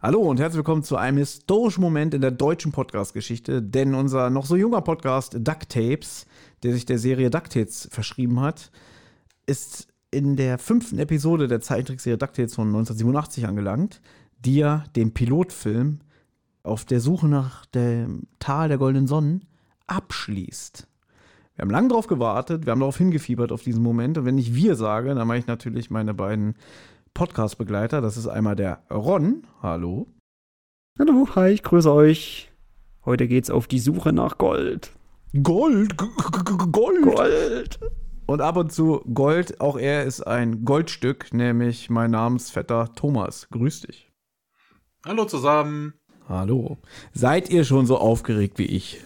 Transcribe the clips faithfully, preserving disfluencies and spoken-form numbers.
Hallo und herzlich willkommen zu einem historischen Moment in der deutschen Podcast-Geschichte, denn unser noch so junger Podcast DuckTapes, der sich der Serie DuckTales verschrieben hat, ist in der fünften Episode der Zeichentrickserie DuckTales von neunzehnhundertsiebenundachtzig angelangt, die ja den Pilotfilm auf der Suche nach dem Tal der goldenen Sonnen abschließt. Wir haben lange darauf gewartet, wir haben darauf hingefiebert auf diesen Moment und wenn ich wir sage, dann meine ich natürlich meine beiden Podcast-Begleiter. Das ist einmal der Ron. Hallo. Hallo, hi, ich grüße euch. Heute geht's auf die Suche nach Gold. Gold, G- G- Gold. Gold. Und ab und zu Gold. Auch er ist ein Goldstück, nämlich mein Namensvetter Thomas. Grüß dich. Hallo zusammen. Hallo. Seid ihr schon so aufgeregt wie ich?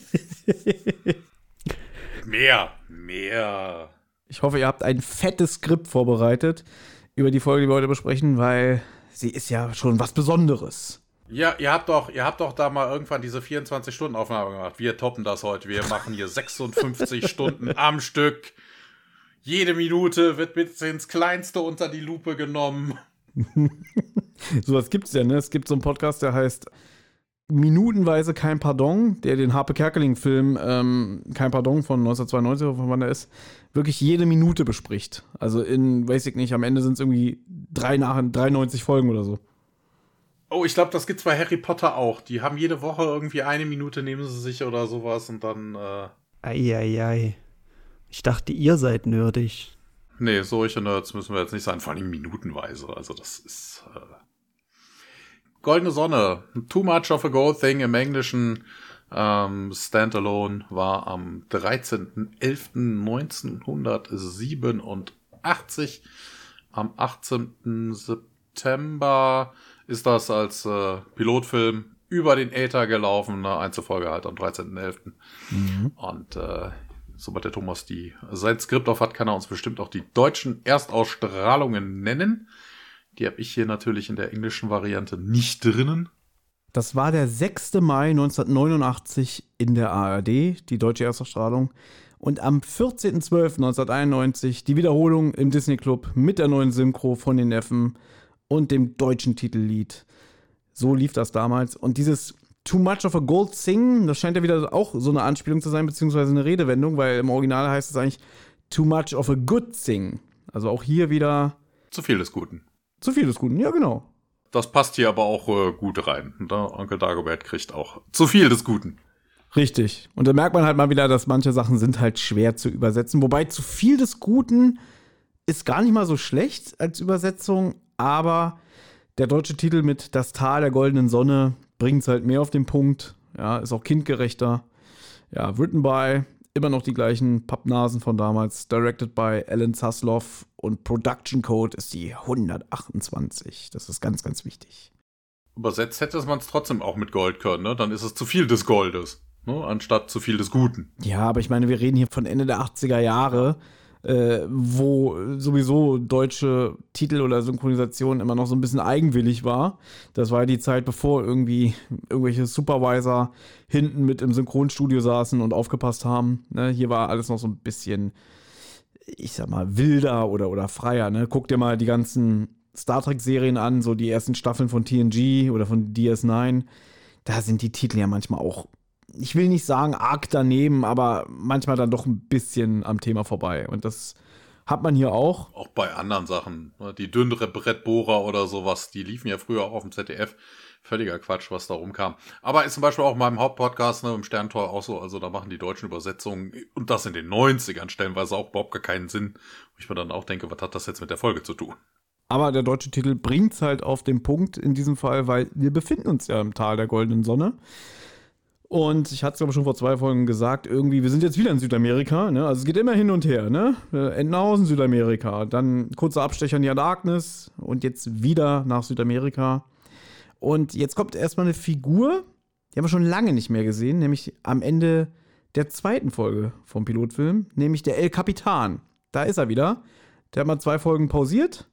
Mehr, mehr. Ich hoffe, ihr habt ein fettes Skript vorbereitet über die Folge, die wir heute besprechen, weil sie ist ja schon was Besonderes. Ja, ihr habt doch, ihr habt doch da mal irgendwann diese vierundzwanzig-Stunden-Aufnahme gemacht. Wir toppen das heute. Wir machen hier sechsundfünfzig Stunden am Stück. Jede Minute wird bis ins Kleinste unter die Lupe genommen. Sowas gibt's ja, ne? Es gibt so einen Podcast, der heißt Minutenweise Kein Pardon, der den Harpe Kerkeling-Film ähm, Kein Pardon von neunzehnhundertzweiundneunzig, von wann der ist, wirklich jede Minute bespricht. Also in, weiß ich nicht, am Ende sind es irgendwie drei nach, dreiundneunzig Folgen oder so. Oh, ich glaube, das gibt's bei Harry Potter auch. Die haben jede Woche irgendwie eine Minute, nehmen sie sich oder sowas und dann, äh... Eieiei. Ich dachte, ihr seid nerdig. Nee, solche Nerds müssen wir jetzt nicht sein, vor allem minutenweise. Also das ist, äh... Goldene Sonne, Too Much of a Gold Thing im Englischen, ähm, Standalone, war am dreizehnten elften neunzehnhundertsiebenundachtzig. Am achtzehnten September ist das als äh, Pilotfilm über den Äther gelaufen, eine Einzelfolge halt am dreizehnten elften Mhm. Und äh, sobald der Thomas die sein Skript auf hat, kann er uns bestimmt auch die deutschen Erstausstrahlungen nennen. Die habe ich hier natürlich in der englischen Variante nicht drinnen. Das war der sechster Mai neunzehnhundertneunundachtzig in der A R D, die deutsche Erstausstrahlung. Und am vierzehnten zwölften neunzehnhunderteinundneunzig die Wiederholung im Disney Club mit der neuen Synchro von den Neffen und dem deutschen Titellied. So lief das damals. Und dieses Too Much of a Gold Thing, das scheint ja wieder auch so eine Anspielung zu sein, beziehungsweise eine Redewendung, weil im Original heißt es eigentlich Too Much of a Good Thing. Also auch hier wieder Zu viel des Guten. zu viel des Guten, ja genau. Das passt hier aber auch äh, gut rein. Und der Onkel Dagobert kriegt auch zu viel des Guten. Richtig. Und da merkt man halt mal wieder, dass manche Sachen sind halt schwer zu übersetzen. Wobei zu viel des Guten ist gar nicht mal so schlecht als Übersetzung, aber der deutsche Titel mit Das Tal der goldenen Sonne bringt es halt mehr auf den Punkt. Ja, ist auch kindgerechter. Ja, written by immer noch die gleichen Pappnasen von damals. Directed by Alan Zasloff und Production Code ist die hundertachtundzwanzig. Das ist ganz, ganz wichtig. Übersetzt hätte man es trotzdem auch mit Gold können, ne? Dann ist es zu viel des Goldes, ne? Anstatt zu viel des Guten. Ja, aber ich meine, wir reden hier von Ende der achtziger Jahre, äh, wo sowieso deutsche Titel oder Synchronisation immer noch so ein bisschen eigenwillig war. Das war ja die Zeit, bevor irgendwie irgendwelche Supervisor hinten mit im Synchronstudio saßen und aufgepasst haben. Ne? Hier war alles noch so ein bisschen, ich sag mal, wilder oder, oder freier. Ne? Guck dir mal die ganzen Star Trek-Serien an, so die ersten Staffeln von T N G oder von D S neun. Da sind die Titel ja manchmal auch, ich will nicht sagen arg daneben, aber manchmal dann doch ein bisschen am Thema vorbei. Und das hat man hier auch. Auch bei anderen Sachen. Ne? Die dünnere Brettbohrer oder sowas, die liefen ja früher auch auf dem Z D F. Völliger Quatsch, was da rumkam. Aber ist zum Beispiel auch in meinem Hauptpodcast, ne, im Sterntor auch so, also da machen die deutschen Übersetzungen und das in den neunzigern stellenweise auch überhaupt gar keinen Sinn. Wo ich mir dann auch denke, was hat das jetzt mit der Folge zu tun? Aber der deutsche Titel bringt's halt auf den Punkt in diesem Fall, weil wir befinden uns ja im Tal der goldenen Sonne. Und ich hatte es, glaube ich, schon vor zwei Folgen gesagt, irgendwie, wir sind jetzt wieder in Südamerika, ne? Also es geht immer hin und her, ne? Entenhausen, Südamerika, dann kurzer Abstecher in die Antarktis und jetzt wieder nach Südamerika. Und jetzt kommt erstmal eine Figur, die haben wir schon lange nicht mehr gesehen, nämlich am Ende der zweiten Folge vom Pilotfilm, nämlich der El Capitan. Da ist er wieder. Der hat mal zwei Folgen pausiert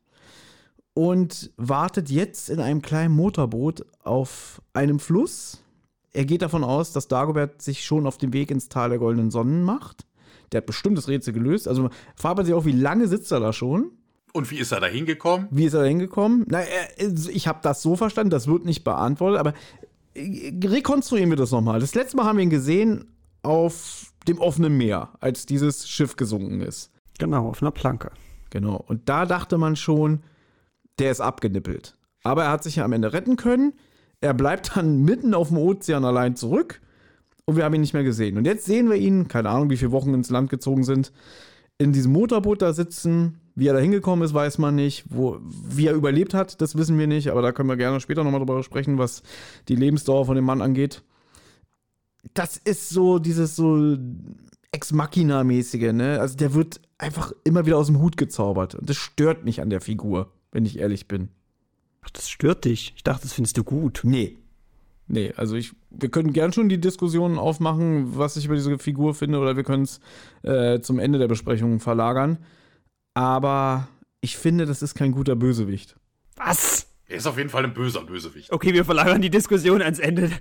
und wartet jetzt in einem kleinen Motorboot auf einem Fluss. Er geht davon aus, dass Dagobert sich schon auf dem Weg ins Tal der goldenen Sonnen macht. Der hat bestimmt das Rätsel gelöst. Also fragt man sich auch, wie lange sitzt er da schon? Und wie ist er da hingekommen? Wie ist er da hingekommen? Na, er, ich habe das so verstanden, das wird nicht beantwortet, aber rekonstruieren wir das nochmal. Das letzte Mal haben wir ihn gesehen auf dem offenen Meer, als dieses Schiff gesunken ist. Genau, auf einer Planke. Genau. Und da dachte man schon, der ist abgenippelt. Aber er hat sich ja am Ende retten können. Er bleibt dann mitten auf dem Ozean allein zurück und wir haben ihn nicht mehr gesehen. Und jetzt sehen wir ihn, keine Ahnung, wie viele Wochen ins Land gezogen sind, in diesem Motorboot da sitzen. Wie er da hingekommen ist, weiß man nicht. Wo, wie er überlebt hat, das wissen wir nicht. Aber da können wir gerne später nochmal drüber sprechen, was die Lebensdauer von dem Mann angeht. Das ist so dieses so Ex-Machina-mäßige, ne? Also der wird einfach immer wieder aus dem Hut gezaubert. Und das stört mich an der Figur, wenn ich ehrlich bin. Ach, das stört dich? Ich dachte, das findest du gut. Nee. Nee, also ich, wir können gern schon die Diskussion aufmachen, was ich über diese Figur finde, oder wir können es äh, zum Ende der Besprechung verlagern. Aber ich finde, das ist kein guter Bösewicht. Was? Er ist auf jeden Fall ein böser Bösewicht. Okay, wir verlagern die Diskussion ans Ende.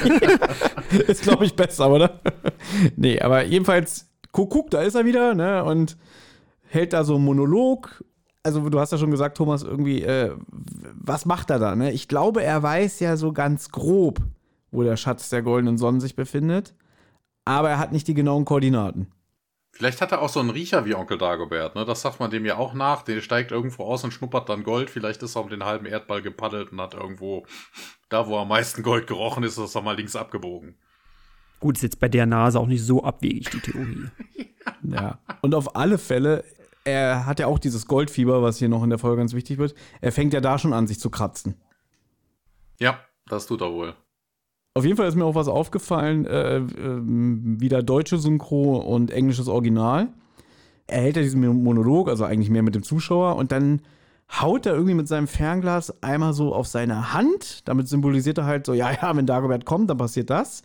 Ist, glaube ich, besser, oder? Nee, aber jedenfalls, guck, guck, da ist er wieder, ne, und hält da so einen Monolog. Also, du hast ja schon gesagt, Thomas, irgendwie, äh, was macht er da, ne? Ich glaube, er weiß ja so ganz grob, wo der Schatz der goldenen Sonnen sich befindet, aber er hat nicht die genauen Koordinaten. Vielleicht hat er auch so einen Riecher wie Onkel Dagobert, ne? Das sagt man dem ja auch nach. Der steigt irgendwo aus und schnuppert dann Gold. Vielleicht ist er um den halben Erdball gepaddelt und hat irgendwo, da wo am meisten Gold gerochen ist, ist er mal links abgebogen. Gut, ist jetzt bei der Nase auch nicht so abwegig, die Theorie. Ja, und auf alle Fälle, er hat ja auch dieses Goldfieber, was hier noch in der Folge ganz wichtig wird. Er fängt ja da schon an, sich zu kratzen. Ja, das tut er wohl. Auf jeden Fall ist mir auch was aufgefallen, äh, äh, wieder deutsche Synchro und englisches Original. Er hält ja diesen Monolog, also eigentlich mehr mit dem Zuschauer, und dann haut er irgendwie mit seinem Fernglas einmal so auf seine Hand. Damit symbolisiert er halt so, ja, ja, wenn Dagobert kommt, dann passiert das.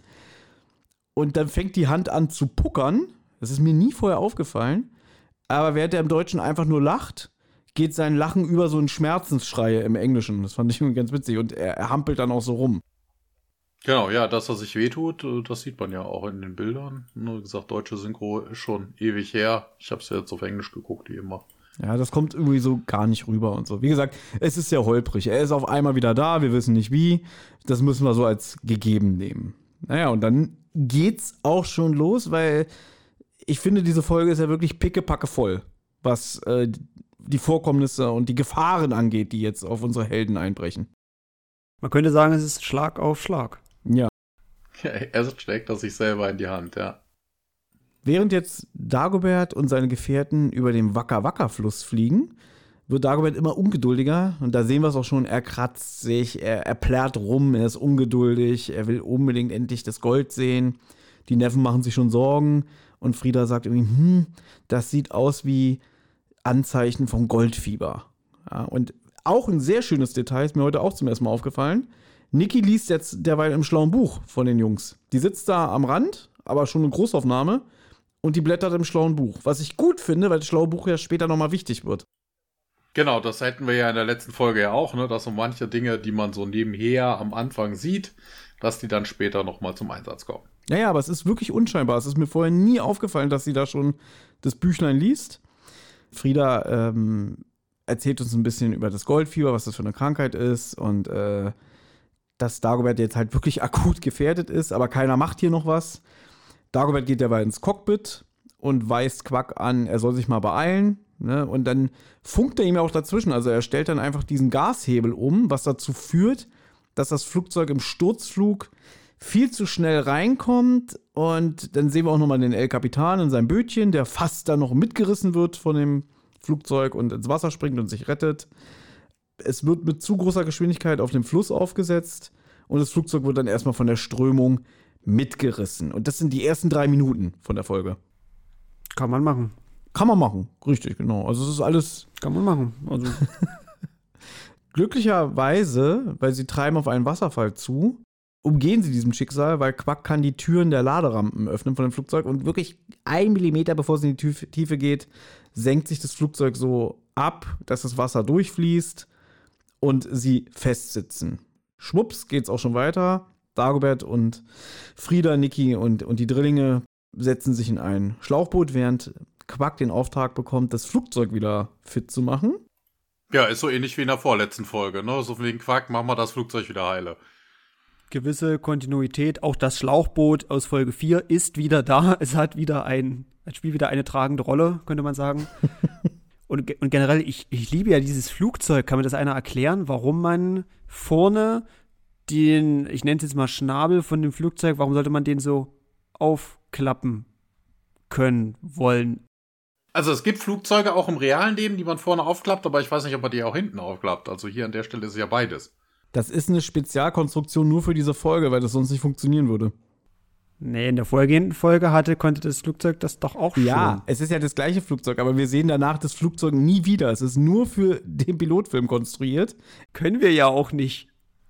Und dann fängt die Hand an zu puckern. Das ist mir nie vorher aufgefallen. Aber während er im Deutschen einfach nur lacht, geht sein Lachen über so einen Schmerzensschrei im Englischen. Das fand ich irgendwie ganz witzig. Und er, er hampelt dann auch so rum. Genau, ja, dass er sich wehtut, das sieht man ja auch in den Bildern. Nur gesagt, deutsche Synchro ist schon ewig her. Ich habe es ja jetzt auf Englisch geguckt, wie immer. Ja, das kommt irgendwie so gar nicht rüber und so. Wie gesagt, es ist ja holprig. Er ist auf einmal wieder da, wir wissen nicht wie. Das müssen wir so als gegeben nehmen. Naja, und dann geht's auch schon los, weil ich finde, diese Folge ist ja wirklich pickepacke voll, was äh, die Vorkommnisse und die Gefahren angeht, die jetzt auf unsere Helden einbrechen. Man könnte sagen, es ist Schlag auf Schlag. Ja. Ja, er schlägt das sich selber in die Hand, ja. Während jetzt Dagobert und seine Gefährten über den Waka-Waka-Fluss fliegen, wird Dagobert immer ungeduldiger. Und da sehen wir es auch schon, er kratzt sich, er, er plärrt rum, er ist ungeduldig, er will unbedingt endlich das Gold sehen. Die Neffen machen sich schon Sorgen. Und Frieda sagt irgendwie, hm, das sieht aus wie Anzeichen von Goldfieber. Ja, und auch ein sehr schönes Detail, ist mir heute auch zum ersten Mal aufgefallen. Niki liest jetzt derweil im schlauen Buch von den Jungs. Die sitzt da am Rand, aber schon eine Großaufnahme, und die blättert im schlauen Buch. Was ich gut finde, weil das schlaue Buch ja später nochmal wichtig wird. Genau, das hätten wir ja in der letzten Folge ja auch, ne, dass so manche Dinge, die man so nebenher am Anfang sieht, dass die dann später nochmal zum Einsatz kommen. Naja, aber es ist wirklich unscheinbar. Es ist mir vorher nie aufgefallen, dass sie da schon das Büchlein liest. Frieda ähm, erzählt uns ein bisschen über das Goldfieber, was das für eine Krankheit ist, und äh, dass Dagobert jetzt halt wirklich akut gefährdet ist, aber keiner macht hier noch was. Dagobert geht derweil ins Cockpit und weist Quack an, er soll sich mal beeilen. Ne? Und dann funkt er ihm ja auch dazwischen. Also er stellt dann einfach diesen Gashebel um, was dazu führt, dass das Flugzeug im Sturzflug viel zu schnell reinkommt. Und dann sehen wir auch nochmal den El Capitan in seinem Bötchen, der fast dann noch mitgerissen wird von dem Flugzeug und ins Wasser springt und sich rettet. Es wird mit zu großer Geschwindigkeit auf dem Fluss aufgesetzt und das Flugzeug wird dann erstmal von der Strömung mitgerissen. Und das sind die ersten drei Minuten von der Folge. Kann man machen. Kann man machen, richtig, genau. Also es ist alles... Kann man machen. Also glücklicherweise, weil sie treiben auf einen Wasserfall zu, umgehen sie diesem Schicksal, weil Quack kann die Türen der Laderampen öffnen von dem Flugzeug und wirklich ein Millimeter, bevor es in die Tiefe geht, senkt sich das Flugzeug so ab, dass das Wasser durchfließt und sie festsitzen. Schwupps, geht's auch schon weiter. Dagobert und Frieda, Niki und, und die Drillinge setzen sich in ein Schlauchboot, während Quack den Auftrag bekommt, das Flugzeug wieder fit zu machen. Ja, ist so ähnlich wie in der vorletzten Folge, ne? So wegen Quack, machen wir das Flugzeug wieder heile. Gewisse Kontinuität, auch das Schlauchboot aus Folge vier ist wieder da. Es hat wieder ein, es spielt wieder eine tragende Rolle, könnte man sagen. und, und generell, ich, ich liebe ja dieses Flugzeug. Kann mir das einer erklären, warum man vorne den, ich nenne es jetzt mal Schnabel von dem Flugzeug, warum sollte man den so aufklappen können, wollen? Also es gibt Flugzeuge auch im realen Leben, die man vorne aufklappt, aber ich weiß nicht, ob man die auch hinten aufklappt. Also hier an der Stelle ist es ja beides. Das ist eine Spezialkonstruktion nur für diese Folge, weil das sonst nicht funktionieren würde. Nee, in der vorhergehenden Folge hatte, konnte das Flugzeug das doch auch schon. Ja, es ist ja das gleiche Flugzeug, aber wir sehen danach das Flugzeug nie wieder. Es ist nur für den Pilotfilm konstruiert. Können wir ja auch nicht.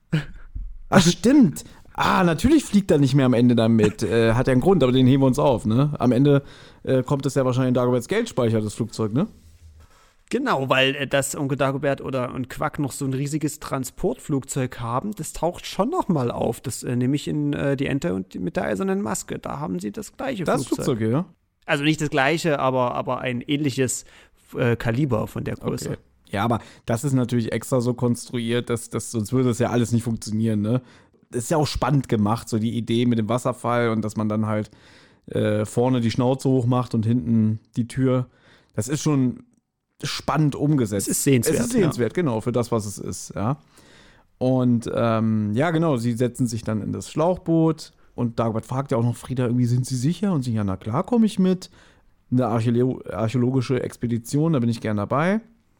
Ach, stimmt. Ah, natürlich fliegt er nicht mehr am Ende damit. Äh, hat ja einen Grund, aber den heben wir uns auf, ne? Am Ende äh, kommt es ja wahrscheinlich in Dagoberts Geldspeicher, das Flugzeug, ne? Genau, weil äh, das Onkel Dagobert oder und Quack noch so ein riesiges Transportflugzeug haben, das taucht schon noch mal auf. Das äh, nämlich in äh, Die Ente und die, mit der eisernen Maske. Da haben sie das gleiche das Flugzeug. Das Flugzeug, ja? Also nicht das gleiche, aber, aber ein ähnliches äh, Kaliber von der Größe. Okay. Ja, aber das ist natürlich extra so konstruiert, dass, dass sonst würde das ja alles nicht funktionieren, ne? Das ist ja auch spannend gemacht, so die Idee mit dem Wasserfall und dass man dann halt äh, vorne die Schnauze hoch macht und hinten die Tür. Das ist schon spannend umgesetzt. Es ist sehenswert. Es ist sehenswert, ja. Genau, für das, was es ist, ja. Und ähm, ja, genau, sie setzen sich dann in das Schlauchboot und Dagobert fragt ja auch noch Frieda irgendwie, sind sie sicher? Und sie, ja, na klar, komme ich mit. Eine archäolo- archäologische Expedition, da bin ich gern dabei.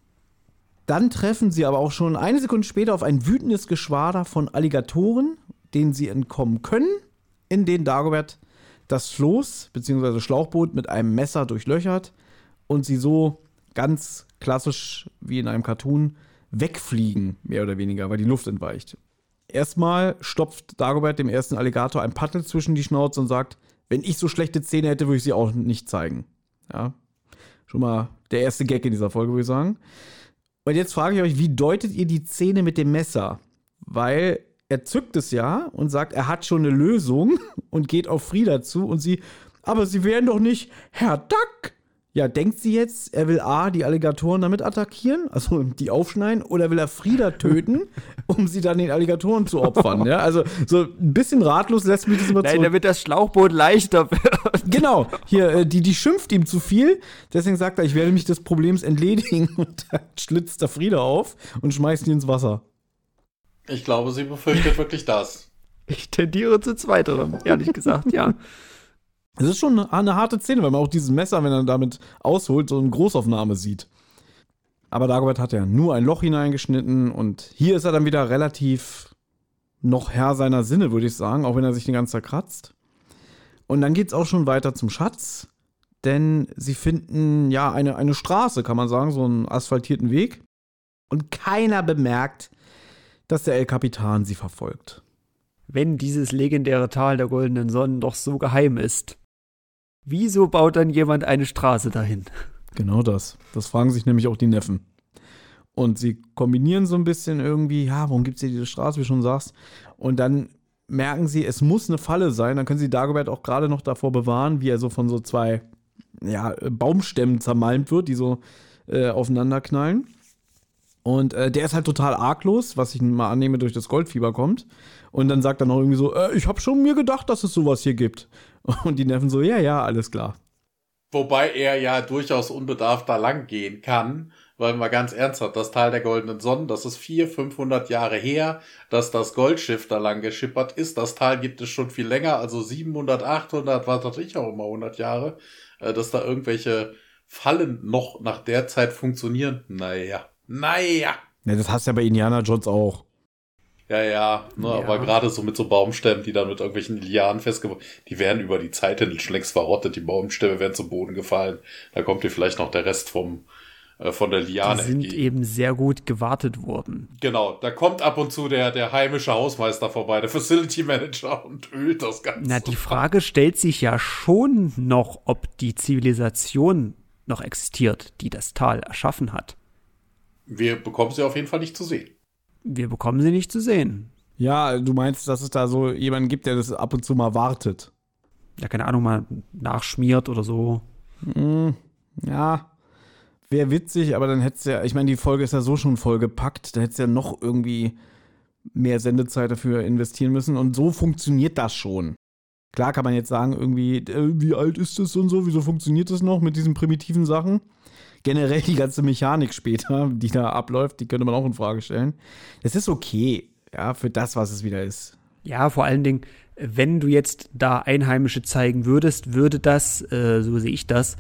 Dann treffen sie aber auch schon eine Sekunde später auf ein wütendes Geschwader von Alligatoren, denen sie entkommen können, in denen Dagobert das Floß bzw. Schlauchboot mit einem Messer durchlöchert und sie so ganz klassisch wie in einem Cartoon wegfliegen, mehr oder weniger, weil die Luft entweicht. Erstmal stopft Dagobert dem ersten Alligator ein Paddel zwischen die Schnauze und sagt, wenn ich so schlechte Zähne hätte, würde ich sie auch nicht zeigen. Ja, schon mal der erste Gag in dieser Folge, würde ich sagen. Und jetzt frage ich euch, wie deutet ihr die Szene mit dem Messer? Weil er zückt es ja und sagt, er hat schon eine Lösung und geht auf Frieda zu und sie, aber sie wären doch nicht Herr Duck. Ja, denkt sie jetzt, er will A, die Alligatoren damit attackieren, also die aufschneiden, oder will er Frieda töten, um sie dann den Alligatoren zu opfern? Ja, also so ein bisschen ratlos lässt mich das überzeugen. Nein, damit das Schlauchboot leichter wird. Genau, hier, die, die schimpft ihm zu viel, deswegen sagt er, ich werde mich des Problems entledigen und dann schlitzt er Frieda auf und schmeißt ihn ins Wasser. Ich glaube, sie befürchtet wirklich das. Ich tendiere zu zweiterem, ehrlich gesagt, ja. Es ist schon eine harte Szene, weil man auch dieses Messer, wenn er damit ausholt, so eine Großaufnahme sieht. Aber Dagobert hat ja nur ein Loch hineingeschnitten und hier ist er dann wieder relativ noch Herr seiner Sinne, würde ich sagen, auch wenn er sich den ganzen Tag kratzt. Und dann geht es auch schon weiter zum Schatz, denn sie finden ja eine, eine Straße, kann man sagen, so einen asphaltierten Weg. Und keiner bemerkt, dass der El Capitan sie verfolgt. Wenn dieses legendäre Tal der goldenen Sonnen doch so geheim ist, wieso baut dann jemand eine Straße dahin? Genau das. Das fragen sich nämlich auch die Neffen. Und sie kombinieren so ein bisschen irgendwie, ja, warum gibt es hier diese Straße, wie du schon sagst. Und dann merken sie, es muss eine Falle sein. Dann können sie Dagobert auch gerade noch davor bewahren, wie er so von so zwei ja, Baumstämmen zermalmt wird, die so äh, aufeinander knallen. Und äh, der ist halt total arglos, was ich mal annehme, durch das Goldfieber kommt. Und dann sagt er noch irgendwie so, äh, ich habe schon mir gedacht, dass es sowas hier gibt. Und die Neffen so, ja, ja, alles klar. Wobei er ja durchaus unbedarft da lang gehen kann, weil mal ganz ernsthaft, das Tal der goldenen Sonnen, das ist vierhundert, fünfhundert Jahre her, dass das Goldschiff da lang geschippert ist. Das Tal gibt es schon viel länger, also siebenhundert, achthundert, was weiß ich auch immer, hundert Jahre, dass da irgendwelche Fallen noch nach der Zeit funktionieren. Naja, naja. Ja, das hast du ja bei Indiana Jones auch. Ja, ja, ne, ja. Aber gerade so mit so Baumstämmen, die dann mit irgendwelchen Lianen festgebunden, die werden über die Zeit hin schon längst verrottet, die Baumstämme werden zu Boden gefallen. Da kommt dir vielleicht noch der Rest vom äh, von der Liane entgegen. Die sind entgegen. eben sehr gut gewartet worden. Genau, da kommt ab und zu der, der heimische Hausmeister vorbei, der Facility Manager und ölt das Ganze. Na, die Frage stellt sich ja schon noch, ob die Zivilisation noch existiert, die das Tal erschaffen hat. Wir bekommen sie auf jeden Fall nicht zu sehen. Wir bekommen sie nicht zu sehen. Ja, du meinst, dass es da so jemanden gibt, der das ab und zu mal wartet? Ja, keine Ahnung, mal nachschmiert oder so. Hm, ja, wäre witzig, aber dann hättest du ja, ich meine, die Folge ist ja so schon vollgepackt, da hättest du ja noch irgendwie mehr Sendezeit dafür investieren müssen und so funktioniert das schon. Klar kann man jetzt sagen, irgendwie, äh, wie alt ist das und so, wieso funktioniert das noch mit diesen primitiven Sachen? Generell die ganze Mechanik später, die da abläuft, die könnte man auch in Frage stellen. Das ist okay, ja, für das, was es wieder ist. Ja, vor allen Dingen, wenn du jetzt da Einheimische zeigen würdest, würde das, äh, so sehe ich das,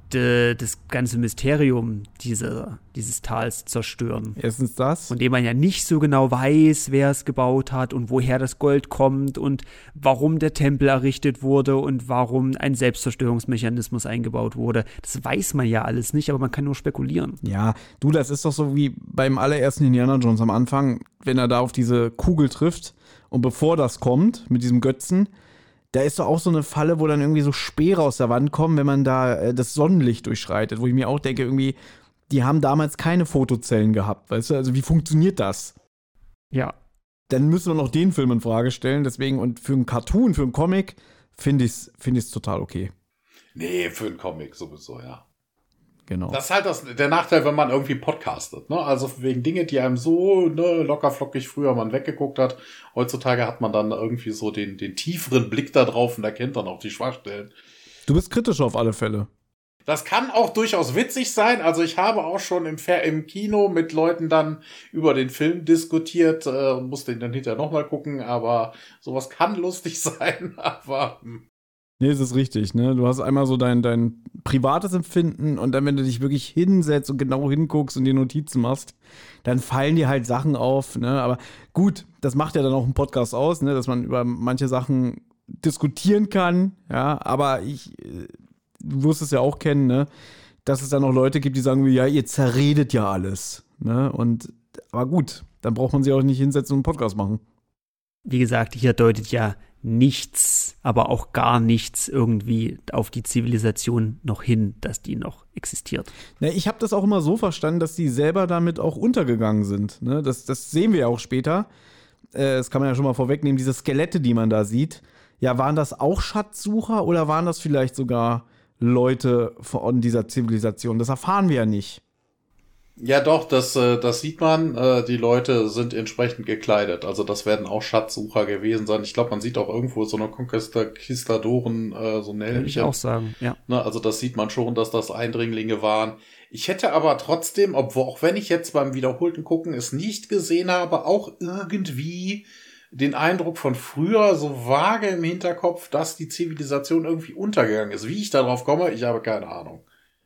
d- das ganze Mysterium dieser, dieses Tals zerstören. Erstens das. Von dem man ja nicht so genau weiß, wer es gebaut hat und woher das Gold kommt und warum der Tempel errichtet wurde und warum ein Selbstzerstörungsmechanismus eingebaut wurde. Das weiß man ja alles nicht, aber man kann nur spekulieren. Ja, du, das ist doch so wie beim allerersten Indiana Jones am Anfang, wenn er da auf diese Kugel trifft und bevor das kommt, mit diesem Götzen, da ist doch auch so eine Falle, wo dann irgendwie so Speere aus der Wand kommen, wenn man da äh, das Sonnenlicht durchschreitet, wo ich mir auch denke, irgendwie, die haben damals keine Fotozellen gehabt, weißt du, also wie funktioniert das? Ja. Dann müssen wir noch den Film in Frage stellen, deswegen, und für einen Cartoon, für einen Comic, finde ich es find ich's total okay. Nee, für einen Comic sowieso, ja. Genau. Das ist halt das, der Nachteil, wenn man irgendwie podcastet, ne? Also wegen Dinge, die einem so ne, lockerflockig früher man weggeguckt hat. Heutzutage hat man dann irgendwie so den, den tieferen Blick da drauf und erkennt dann auch die Schwachstellen. Du bist kritisch auf alle Fälle. Das kann auch durchaus witzig sein. Also ich habe auch schon im, Fer- im Kino mit Leuten dann über den Film diskutiert äh, und musste ihn dann hinterher nochmal gucken. Aber sowas kann lustig sein, aber... Hm. Nee, es ist richtig, ne? Du hast einmal so dein, dein privates Empfinden und dann, wenn du dich wirklich hinsetzt und genau hinguckst und dir Notizen machst, dann fallen dir halt Sachen auf, ne? Aber gut, das macht ja dann auch einen Podcast aus, ne? Dass man über manche Sachen diskutieren kann, ja? Aber ich, du wirst es ja auch kennen, ne? Dass es dann auch Leute gibt, die sagen, ja, ihr zerredet ja alles, ne? Und, aber gut, dann braucht man sich auch nicht hinsetzen und einen Podcast machen. Wie gesagt, hier deutet ja nichts, aber auch gar nichts irgendwie auf die Zivilisation noch hin, dass die noch existiert. Na, ich habe das auch immer so verstanden, dass die selber damit auch untergegangen sind. Ne? Das, das sehen wir ja auch später. Äh, das kann man ja schon mal vorwegnehmen. Diese Skelette, die man da sieht, ja, waren das auch Schatzsucher oder waren das vielleicht sogar Leute von dieser Zivilisation? Das erfahren wir ja nicht. Ja, doch, das, äh, das sieht man. Äh, die Leute sind entsprechend gekleidet. Also das werden auch Schatzsucher gewesen sein. Ich glaube, man sieht auch irgendwo so eine Conquistadoren, äh, so ein Würde ich auch sagen, ja. Ne, also das sieht man schon, dass das Eindringlinge waren. Ich hätte aber trotzdem, obwohl, auch wenn ich jetzt beim wiederholten Gucken es nicht gesehen habe, auch irgendwie den Eindruck von früher so vage im Hinterkopf, dass die Zivilisation irgendwie untergegangen ist. Wie ich darauf komme, ich habe keine Ahnung.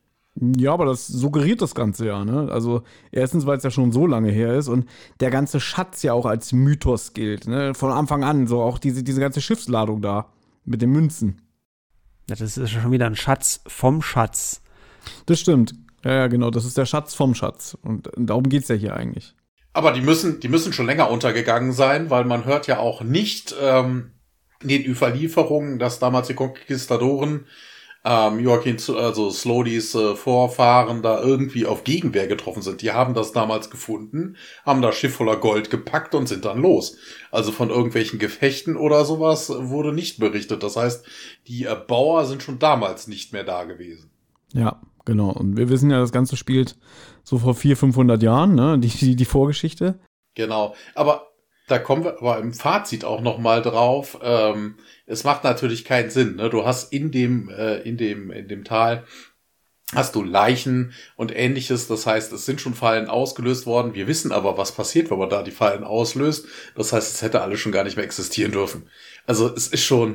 Ja, aber das suggeriert das Ganze ja, ne? Also erstens, weil es ja schon so lange her ist und der ganze Schatz ja auch als Mythos gilt, ne? Von Anfang an, so auch diese, diese ganze Schiffsladung da mit den Münzen. Ja, das ist schon wieder ein Schatz vom Schatz. Das stimmt. Ja, ja, genau, das ist der Schatz vom Schatz. Und darum geht's ja hier eigentlich. Aber die müssen, die müssen schon länger untergegangen sein, weil man hört ja auch nicht ähm, in den Überlieferungen, dass damals die Konquistadoren ähm, Joachim, also Slodys äh, Vorfahren da irgendwie auf Gegenwehr getroffen sind. Die haben das damals gefunden, haben das Schiff voller Gold gepackt und sind dann los. Also von irgendwelchen Gefechten oder sowas wurde nicht berichtet. Das heißt, die Erbauer sind schon damals nicht mehr da gewesen. Ja, genau. Und wir wissen ja, das Ganze spielt so vor vierhundert, fünfhundert Jahren, ne? Die, die, die Vorgeschichte. Genau. Aber da kommen wir aber im Fazit auch noch mal drauf. Ähm, es macht natürlich keinen Sinn. Ne? Du hast in dem, äh, in dem, in dem Tal hast du Leichen und Ähnliches. Das heißt, es sind schon Fallen ausgelöst worden. Wir wissen aber, was passiert, wenn man da die Fallen auslöst. Das heißt, es hätte alles schon gar nicht mehr existieren dürfen. Also es ist schon,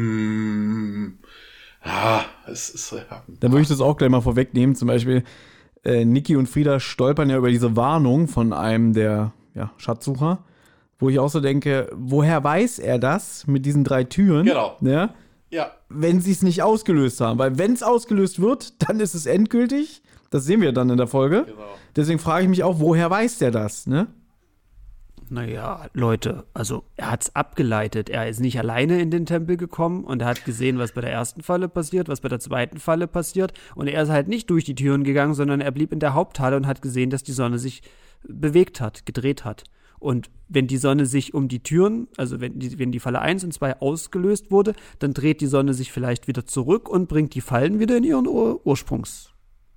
hmm, ja, es ist. Ja, Dann würde ich das auch gleich mal vorwegnehmen. Zum Beispiel äh, Niki und Frieda stolpern ja über diese Warnung von einem der ja, Schatzsucher. Wo ich auch so denke, woher weiß er das mit diesen drei Türen? Genau. Ja. Ja. Wenn sie es nicht ausgelöst haben. Weil wenn es ausgelöst wird, dann ist es endgültig. Das sehen wir dann in der Folge. Genau. Deswegen frage ich mich auch, woher weiß der das, ne? Naja, Leute, also er hat's abgeleitet. Er ist nicht alleine in den Tempel gekommen und er hat gesehen, was bei der ersten Falle passiert, was bei der zweiten Falle passiert. Und er ist halt nicht durch die Türen gegangen, sondern er blieb in der Haupthalle und hat gesehen, dass die Sonne sich bewegt hat, gedreht hat. Und wenn die Sonne sich um die Türen, also wenn die, wenn die Falle eins und zwei ausgelöst wurde, dann dreht die Sonne sich vielleicht wieder zurück und bringt die Fallen wieder in ihren Ur- Ursprungsort.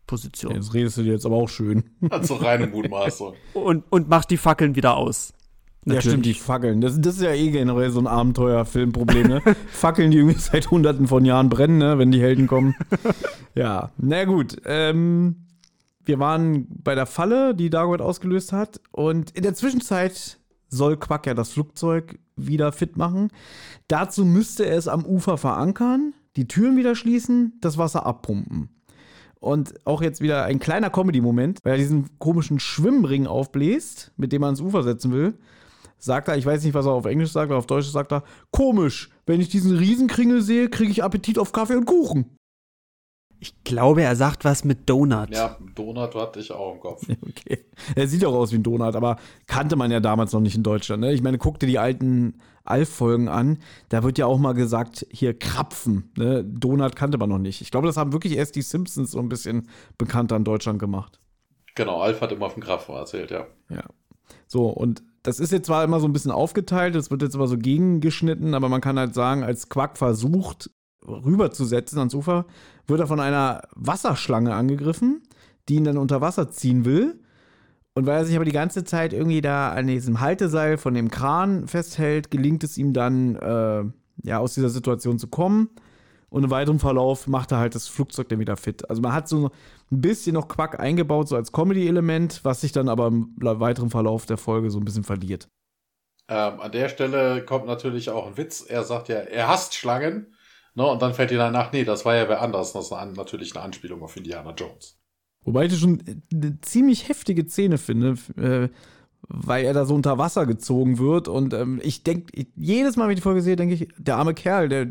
Position. Ja, das redest du dir jetzt aber auch schön. Also reine Mutmaßung. Und, und macht die Fackeln wieder aus. Natürlich. Ja, stimmt, die Fackeln. Das, das ist ja eh generell so ein Abenteuerfilmproblem, ne? Fackeln, die irgendwie seit hunderten von Jahren brennen, ne? Wenn die Helden kommen. Ja, na gut. Ähm, wir waren bei der Falle, die Dagobert ausgelöst hat. Und in der Zwischenzeit soll Quack ja das Flugzeug wieder fit machen. Dazu müsste er es am Ufer verankern, die Türen wieder schließen, das Wasser abpumpen. Und auch jetzt wieder ein kleiner Comedy-Moment, weil er diesen komischen Schwimmring aufbläst, mit dem er ans Ufer setzen will. Sagt er, ich weiß nicht, was er auf Englisch sagt, aber auf Deutsch sagt er, komisch, wenn ich diesen Riesenkringel sehe, kriege ich Appetit auf Kaffee und Kuchen. Ich glaube, er sagt was mit Donut. Ja, Donut hatte ich auch im Kopf. Okay. Er sieht auch aus wie ein Donut, aber kannte man ja damals noch nicht in Deutschland. Ne? Ich meine, guck dir die alten Alf-Folgen an. Da wird ja auch mal gesagt, hier Krapfen. Ne? Donut kannte man noch nicht. Ich glaube, das haben wirklich erst die Simpsons so ein bisschen bekannter in Deutschland gemacht. Genau, Alf hat immer von Krapfen erzählt, ja. Ja. So, und das ist jetzt zwar immer so ein bisschen aufgeteilt, das wird jetzt immer so gegengeschnitten, aber man kann halt sagen, als Quack versucht, rüberzusetzen ans Ufer, wird er von einer Wasserschlange angegriffen, die ihn dann unter Wasser ziehen will. Und weil er sich aber die ganze Zeit irgendwie da an diesem Halteseil von dem Kran festhält, gelingt es ihm dann, äh, ja, aus dieser Situation zu kommen. Und im weiteren Verlauf macht er halt das Flugzeug dann wieder fit. Also man hat so ein bisschen noch Quack eingebaut, so als Comedy-Element, was sich dann aber im weiteren Verlauf der Folge so ein bisschen verliert. Ähm, an der Stelle kommt natürlich auch ein Witz. Er sagt ja, er hasst Schlangen. Ne, und dann fällt dir danach, nee, das war ja wer anders. Das ist eine, natürlich eine Anspielung auf Indiana Jones. Wobei ich das schon eine ziemlich heftige Szene finde, äh, weil er da so unter Wasser gezogen wird. Und ähm, ich denke, jedes Mal, wenn ich die Folge sehe, denke ich, der arme Kerl, der,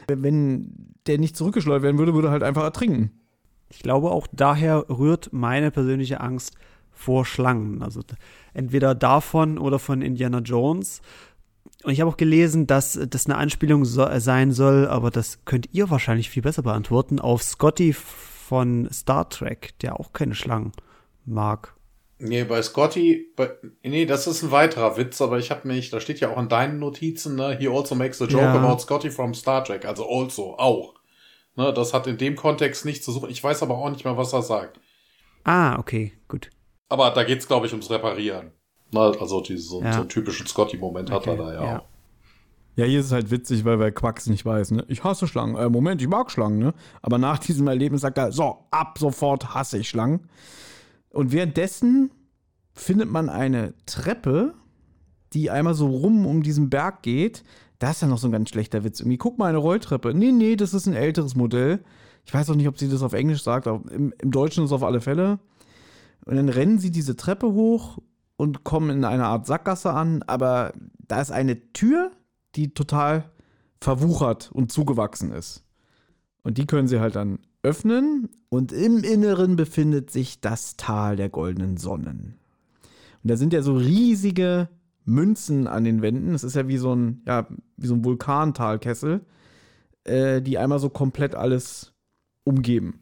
wenn der nicht zurückgeschleudert werden würde, würde er halt einfach ertrinken. Ich glaube, auch daher rührt meine persönliche Angst vor Schlangen. Also entweder davon oder von Indiana Jones. Und ich habe auch gelesen, dass das eine Anspielung so, sein soll, aber das könnt ihr wahrscheinlich viel besser beantworten, auf Scotty von Star Trek, der auch keine Schlangen mag. Nee, bei Scotty, bei, nee, das ist ein weiterer Witz, aber ich habe mich, da steht ja auch in deinen Notizen, ne, he also makes a joke ja. about Scotty from Star Trek, also also, auch. Ne, das hat in dem Kontext nichts zu suchen. Ich weiß aber auch nicht mehr, was er sagt. Ah, okay, gut. Aber da geht's, glaube ich, ums Reparieren. Na, also diesen, so, ja. so einen typischen Scotty-Moment okay. hat er da ja, ja auch. Ja, hier ist es halt witzig, weil, weil Quacks nicht weiß, ne? Ich hasse Schlangen. Äh, Moment, ich mag Schlangen, ne? Aber nach diesem Erlebnis sagt er, so, ab sofort hasse ich Schlangen. Und währenddessen findet man eine Treppe, die einmal so rum um diesen Berg geht. Da ist ja noch so ein ganz schlechter Witz. Irgendwie, guck mal, eine Rolltreppe. Nee, nee, das ist ein älteres Modell. Ich weiß auch nicht, ob sie das auf Englisch sagt, aber im, im Deutschen ist es auf alle Fälle. Und dann rennen sie diese Treppe hoch und kommen in eine Art Sackgasse an, aber da ist eine Tür, die total verwuchert und zugewachsen ist. Und die können sie halt dann öffnen und im Inneren befindet sich das Tal der goldenen Sonnen. Und da sind ja so riesige Münzen an den Wänden. Das ist ja wie so ein, ja, wie so ein Vulkantalkessel, äh, die einmal so komplett alles umgeben.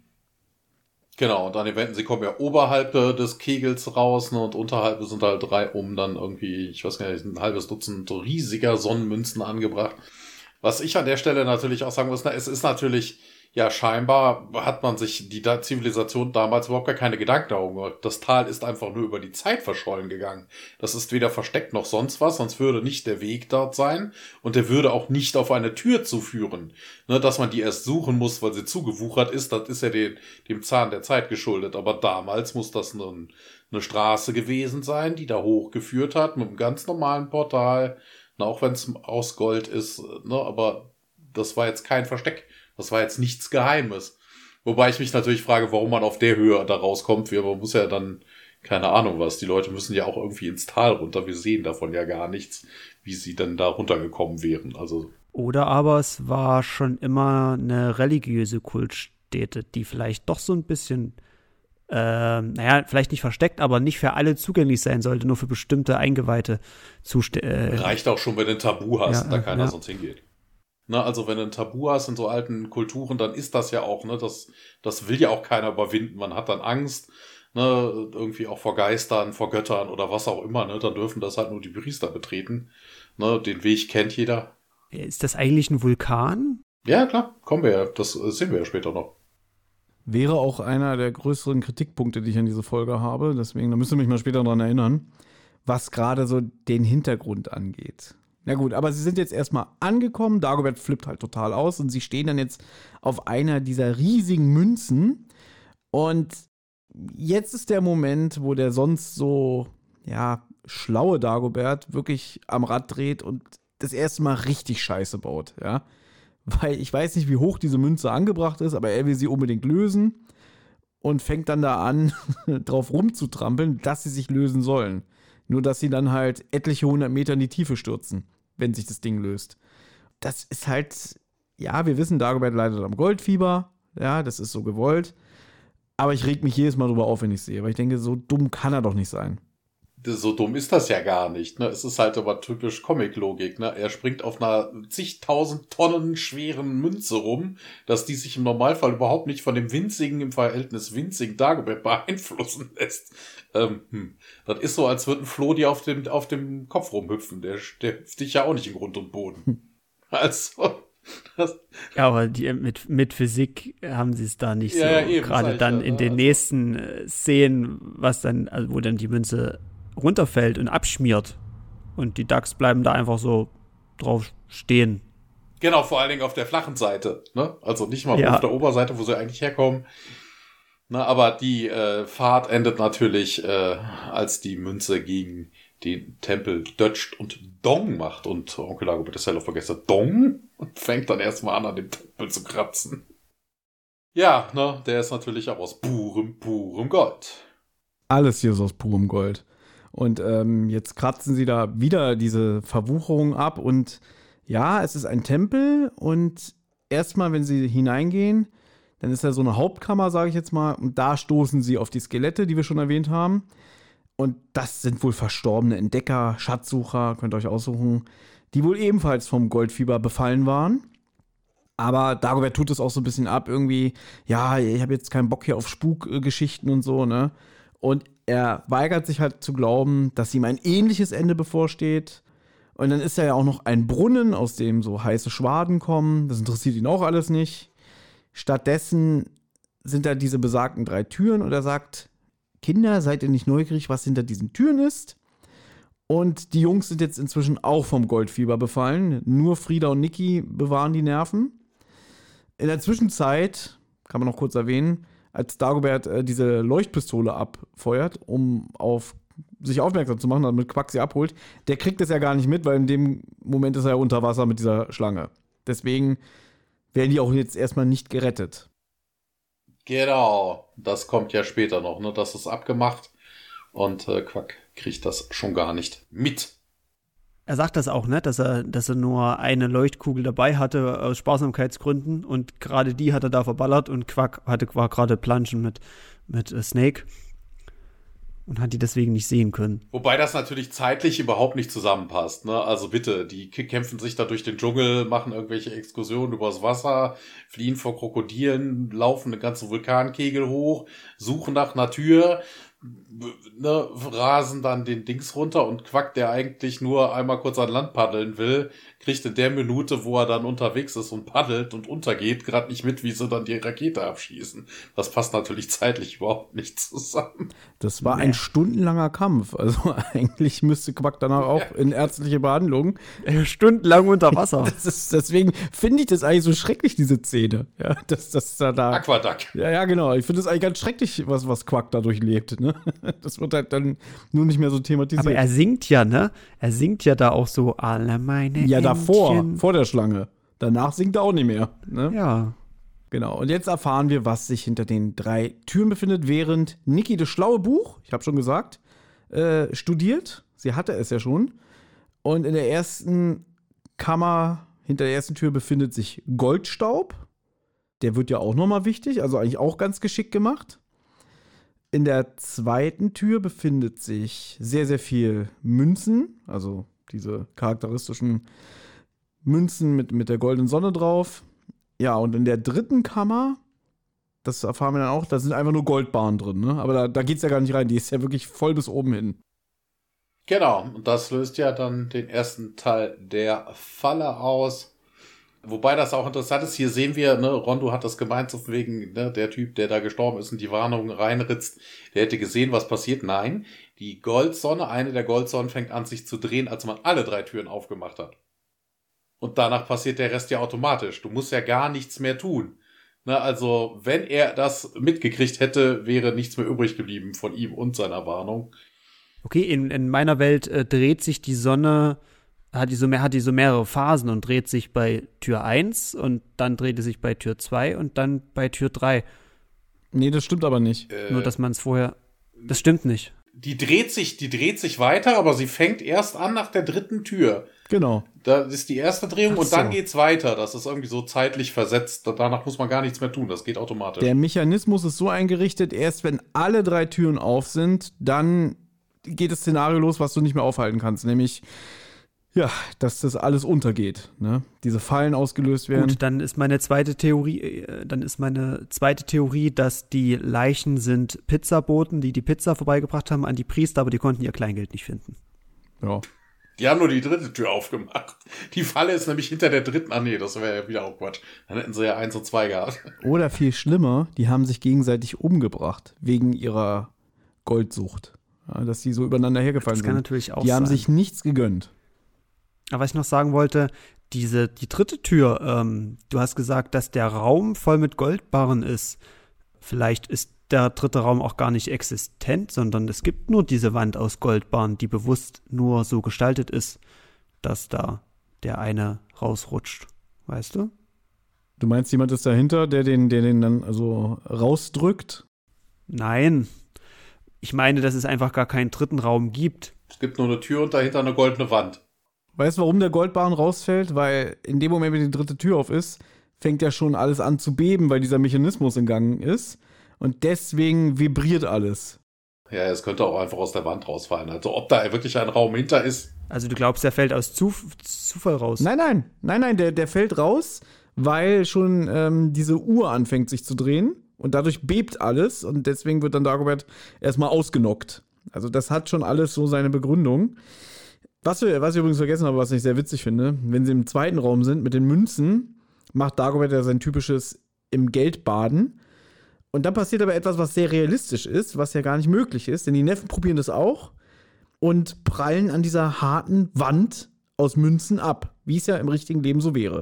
Genau, und an den Wänden, sie kommen ja oberhalb des Kegels raus, ne, und unterhalb sind halt drei um dann irgendwie, ich weiß gar nicht, ein halbes Dutzend riesiger Sonnenmünzen angebracht. Was ich an der Stelle natürlich auch sagen muss, na, es ist natürlich, ja, scheinbar hat man sich die Zivilisation damals überhaupt gar keine Gedanken darum gemacht. Das Tal ist einfach nur über die Zeit verschollen gegangen. Das ist weder versteckt noch sonst was, sonst würde nicht der Weg dort sein und der würde auch nicht auf eine Tür zuführen. Ne, dass man die erst suchen muss, weil sie zugewuchert ist, das ist ja den, dem Zahn der Zeit geschuldet. Aber damals muss das eine, eine Straße gewesen sein, die da hochgeführt hat, mit einem ganz normalen Portal, na, auch wenn es aus Gold ist, ne, aber das war jetzt kein Versteck. Das war jetzt nichts Geheimes. Wobei ich mich natürlich frage, warum man auf der Höhe da rauskommt. Man muss ja dann, keine Ahnung was, die Leute müssen ja auch irgendwie ins Tal runter. Wir sehen davon ja gar nichts, wie sie dann da runtergekommen wären. Also Oder aber es war schon immer eine religiöse Kultstätte, die vielleicht doch so ein bisschen, äh, naja, vielleicht nicht versteckt, aber nicht für alle zugänglich sein sollte, nur für bestimmte Eingeweihte Zuste- äh, reicht auch schon, wenn du ein Tabu hast ja, und da keiner ja. sonst hingeht. Ne, also wenn du ein Tabu hast in so alten Kulturen, dann ist das ja auch, ne, das, das will ja auch keiner überwinden. Man hat dann Angst, ne, irgendwie auch vor Geistern, vor Göttern oder was auch immer, ne, dann dürfen das halt nur die Priester betreten. Ne, den Weg kennt jeder. Ist das eigentlich ein Vulkan? Ja, klar, kommen wir ja, das sehen wir ja später noch. Wäre auch einer der größeren Kritikpunkte, die ich an diese Folge habe. Deswegen, da müsst ihr mich mal später dran erinnern, was gerade so den Hintergrund angeht. Na gut, aber sie sind jetzt erstmal angekommen. Dagobert flippt halt total aus und sie stehen dann jetzt auf einer dieser riesigen Münzen. Und jetzt ist der Moment, wo der sonst so, ja, schlaue Dagobert wirklich am Rad dreht und das erste Mal richtig Scheiße baut, ja. Weil ich weiß nicht, wie hoch diese Münze angebracht ist, aber er will sie unbedingt lösen und fängt dann da an, drauf rumzutrampeln, dass sie sich lösen sollen. Nur, dass sie dann halt etliche hundert Meter in die Tiefe stürzen, wenn sich das Ding löst. Das ist halt, ja, wir wissen, Dagobert leidet am Goldfieber, ja, das ist so gewollt. Aber ich reg mich jedes Mal drüber auf, wenn ich sehe, weil ich denke, so dumm kann er doch nicht sein. So dumm ist das ja gar nicht. Ne? Es ist halt aber typisch Comic-Logik. Ne? Er springt auf einer zigtausend Tonnen schweren Münze rum, dass die sich im Normalfall überhaupt nicht von dem winzigen, im Verhältnis winzigen Dagobert beeinflussen lässt. Ähm, hm. Das ist so, als würde ein Floh dir auf dem, auf dem Kopf rumhüpfen. Der, der hüpft dich ja auch nicht in Grund und Boden. Hm. Also... Das ja, aber die, mit, mit Physik haben sie es da nicht ja, so. Ja, eben, gerade dann ja, in ne? den also. nächsten äh, Szenen, was dann, also wo dann die Münze runterfällt und abschmiert. Und die Ducks bleiben da einfach so drauf stehen. Genau, vor allen Dingen auf der flachen Seite. Ne? Also nicht mal ja. auf der Oberseite, wo sie eigentlich herkommen. Na, aber die äh, Fahrt endet natürlich, äh, als die Münze gegen den Tempel dötscht und Dong macht. Und Onkel Dagobert ist ja vergessen, Dong? Und fängt dann erstmal an, an dem Tempel zu kratzen. Ja, ne, der ist natürlich auch aus purem, purem Gold. Alles hier ist aus purem Gold. Und ähm, jetzt kratzen sie da wieder diese Verwucherung ab. Und ja, es ist ein Tempel. Und erstmal, wenn sie hineingehen, dann ist da so eine Hauptkammer, sage ich jetzt mal. Und da stoßen sie auf die Skelette, die wir schon erwähnt haben. Und das sind wohl verstorbene Entdecker, Schatzsucher, könnt ihr euch aussuchen, die wohl ebenfalls vom Goldfieber befallen waren. Aber Dagobert tut es auch so ein bisschen ab, irgendwie, ja, ich habe jetzt keinen Bock hier auf Spukgeschichten und so, ne? Und er weigert sich halt zu glauben, dass ihm ein ähnliches Ende bevorsteht. Und dann ist da ja auch noch ein Brunnen, aus dem so heiße Schwaden kommen. Das interessiert ihn auch alles nicht. Stattdessen sind da diese besagten drei Türen und er sagt, Kinder, seid ihr nicht neugierig, was hinter diesen Türen ist? Und die Jungs sind jetzt inzwischen auch vom Goldfieber befallen. Nur Frieda und Niki bewahren die Nerven. In der Zwischenzeit, kann man noch kurz erwähnen, als Dagobert äh, diese Leuchtpistole abfeuert, um auf sich aufmerksam zu machen, damit Quack sie abholt, der kriegt das ja gar nicht mit, weil in dem Moment ist er ja unter Wasser mit dieser Schlange. Deswegen werden die auch jetzt erstmal nicht gerettet. Genau, das kommt ja später noch, ne? Das ist abgemacht und äh, Quack kriegt das schon gar nicht mit. Er sagt das auch, ne? Dass er, dass er nur eine Leuchtkugel dabei hatte aus Sparsamkeitsgründen und gerade die hat er da verballert und Quack hatte war gerade planschen mit, mit uh, Snake und hat die deswegen nicht sehen können. Wobei das natürlich zeitlich überhaupt nicht zusammenpasst, ne? Also bitte, die kämpfen sich da durch den Dschungel, machen irgendwelche Exkursionen übers Wasser, fliehen vor Krokodilen, laufen eine ganze Vulkankegel hoch, suchen nach einer Tür, ne, rasen dann den Dings runter und Quack, der eigentlich nur einmal kurz an Land paddeln will, kriegt in der Minute, wo er dann unterwegs ist und paddelt und untergeht, gerade nicht mit, wie sie dann die Rakete abschießen. Das passt natürlich zeitlich überhaupt nicht zusammen. Das war nee. ein stundenlanger Kampf. Also eigentlich müsste Quack danach auch ja. in ärztliche Behandlung. Stundenlang unter Wasser. Das ist, deswegen finde ich das eigentlich so schrecklich, diese Szene. Ja, dass das da, da Aquaduck. Ja, ja, genau. Ich finde das eigentlich ganz schrecklich, was, was Quack da durchlebt. Ne? Das wird halt dann nur nicht mehr so thematisiert. Aber er singt ja, ne? Er singt ja da auch so alle meine Ja, davor, Entchen. vor der Schlange. Danach singt er auch nicht mehr. Ne? Ja. Genau. Und jetzt erfahren wir, was sich hinter den drei Türen befindet, während Niki das schlaue Buch, ich habe schon gesagt, äh, studiert. Sie hatte es ja schon. Und in der ersten Kammer, hinter der ersten Tür befindet sich Goldstaub. Der wird ja auch nochmal wichtig, also eigentlich auch ganz geschickt gemacht. In der zweiten Tür befindet sich sehr, sehr viel Münzen, also diese charakteristischen Münzen mit, mit der goldenen Sonne drauf. Ja, und in der dritten Kammer, das erfahren wir dann auch, da sind einfach nur Goldbarren drin, ne? Aber da, da geht's ja gar nicht rein, die ist ja wirklich voll bis oben hin. Genau, und das löst ja dann den ersten Teil der Falle aus. Wobei das auch interessant ist, hier sehen wir, ne, Rondo hat das gemeint, so wegen, ne, der Typ, der da gestorben ist und die Warnung reinritzt, der hätte gesehen, was passiert. Nein, die Goldsonne, eine der Goldsonnen fängt an, sich zu drehen, als man alle drei Türen aufgemacht hat. Und danach passiert der Rest ja automatisch. Du musst ja gar nichts mehr tun. Ne, also, wenn er das mitgekriegt hätte, wäre nichts mehr übrig geblieben von ihm und seiner Warnung. Okay, in, in meiner Welt äh, dreht sich die Sonne, hat die, so mehr, hat die so mehrere Phasen und dreht sich bei Tür eins und dann dreht sie sich bei Tür zwei und dann bei Tür drei. Nee, das stimmt aber nicht. Äh, Nur, dass man es vorher, das stimmt nicht. Die dreht sich, die dreht sich weiter, aber sie fängt erst an nach der dritten Tür. Genau. Da ist die erste Drehung Ach und dann so. geht's weiter. Das ist irgendwie so zeitlich versetzt. Danach muss man gar nichts mehr tun. Das geht automatisch. Der Mechanismus ist so eingerichtet, erst wenn alle drei Türen auf sind, dann geht das Szenario los, was du nicht mehr aufhalten kannst. Nämlich, ja, dass das alles untergeht. Ne? Diese Fallen ausgelöst werden. Gut, dann ist meine zweite Theorie, äh, dann ist meine zweite Theorie, dass die Leichen sind Pizzaboten, die die Pizza vorbeigebracht haben an die Priester, aber die konnten ihr Kleingeld nicht finden. Ja. Die haben nur die dritte Tür aufgemacht. Die Falle ist nämlich hinter der dritten. Ah nee, das wäre ja wieder auch Quatsch. Dann hätten sie ja eins und zwei gehabt. Oder viel schlimmer, die haben sich gegenseitig umgebracht wegen ihrer Goldsucht. Ja, dass die so übereinander hergefallen Das kann sind. natürlich auch Die haben sein. sich nichts gegönnt. Aber was ich noch sagen wollte, diese, die dritte Tür, ähm, du hast gesagt, dass der Raum voll mit Goldbarren ist. Vielleicht ist der dritte Raum auch gar nicht existent, sondern es gibt nur diese Wand aus Goldbarren, die bewusst nur so gestaltet ist, dass da der eine rausrutscht. Weißt du? Du meinst, jemand ist dahinter, der den, der den dann also rausdrückt? Nein. Ich meine, dass es einfach gar keinen dritten Raum gibt. Es gibt nur eine Tür und dahinter eine goldene Wand. Weißt du, warum der Goldbarren rausfällt? Weil in dem Moment, wenn die dritte Tür auf ist, fängt ja schon alles an zu beben, weil dieser Mechanismus in Gang ist. Und deswegen vibriert alles. Ja, es könnte auch einfach aus der Wand rausfallen. Also ob da wirklich ein Raum hinter ist. Also du glaubst, der fällt aus Zuf- Zufall raus? Nein, nein, nein, nein, der, der fällt raus, weil schon ähm, diese Uhr anfängt sich zu drehen. Und dadurch bebt alles. Und deswegen wird dann Dagobert erstmal ausgenockt. Also das hat schon alles so seine Begründung. Was wir, was ich übrigens vergessen habe, was ich sehr witzig finde, wenn sie im zweiten Raum sind mit den Münzen, macht Dagobert ja sein typisches im Geld baden. Und dann passiert aber etwas, was sehr realistisch ist, was ja gar nicht möglich ist, denn die Neffen probieren das auch und prallen an dieser harten Wand aus Münzen ab, wie es ja im richtigen Leben so wäre.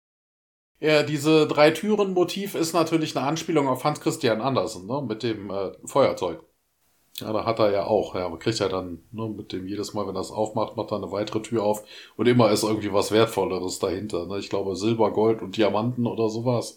Ja, diese Drei-Türen-Motiv ist natürlich eine Anspielung auf Hans Christian Andersen, ne, mit dem äh, Feuerzeug. Ja, da hat er ja auch, ja, man kriegt ja dann, ne, mit dem jedes Mal, wenn er es aufmacht, macht er eine weitere Tür auf und immer ist irgendwie was Wertvolleres dahinter, ne, ich glaube Silber, Gold und Diamanten oder sowas.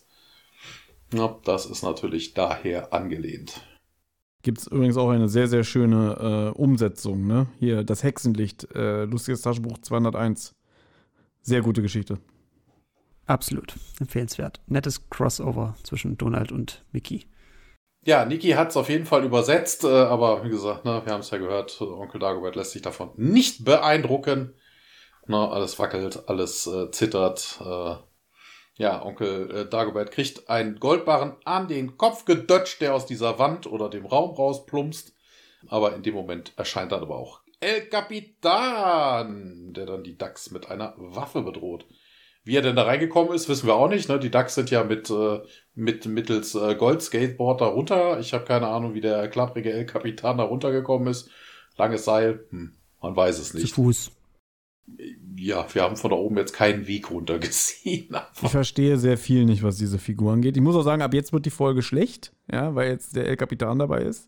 Ja, das ist natürlich daher angelehnt. Gibt es übrigens auch eine sehr, sehr schöne äh, Umsetzung, ne? Hier, das Hexenlicht, äh, lustiges Taschenbuch zweihunderteins. Sehr gute Geschichte. Absolut. Empfehlenswert. Nettes Crossover zwischen Donald und Mickey. Ja, Niki hat es auf jeden Fall übersetzt, äh, aber wie gesagt, ne, wir haben es ja gehört, Onkel Dagobert lässt sich davon nicht beeindrucken. Ne, alles wackelt, alles äh, zittert. Äh, ja, Onkel äh, Dagobert kriegt einen Goldbarren an den Kopf gedötscht, der aus dieser Wand oder dem Raum rausplumpst. Aber in dem Moment erscheint dann aber auch El Capitan, der dann die Ducks mit einer Waffe bedroht. Wie er denn da reingekommen ist, wissen wir auch nicht. Ne? Die Ducks sind ja mit, äh, mit mittels äh, Gold-Skateboard da runter. Ich habe keine Ahnung, wie der klapprige El Capitan da runtergekommen ist. Langes Seil, hm, man weiß es nicht. Zu Fuß. Ja, wir haben von da oben jetzt keinen Weg runter gesehen. Ich verstehe sehr viel nicht, was diese Figur angeht. Ich muss auch sagen, ab jetzt wird die Folge schlecht, ja, weil jetzt der El Capitan dabei ist.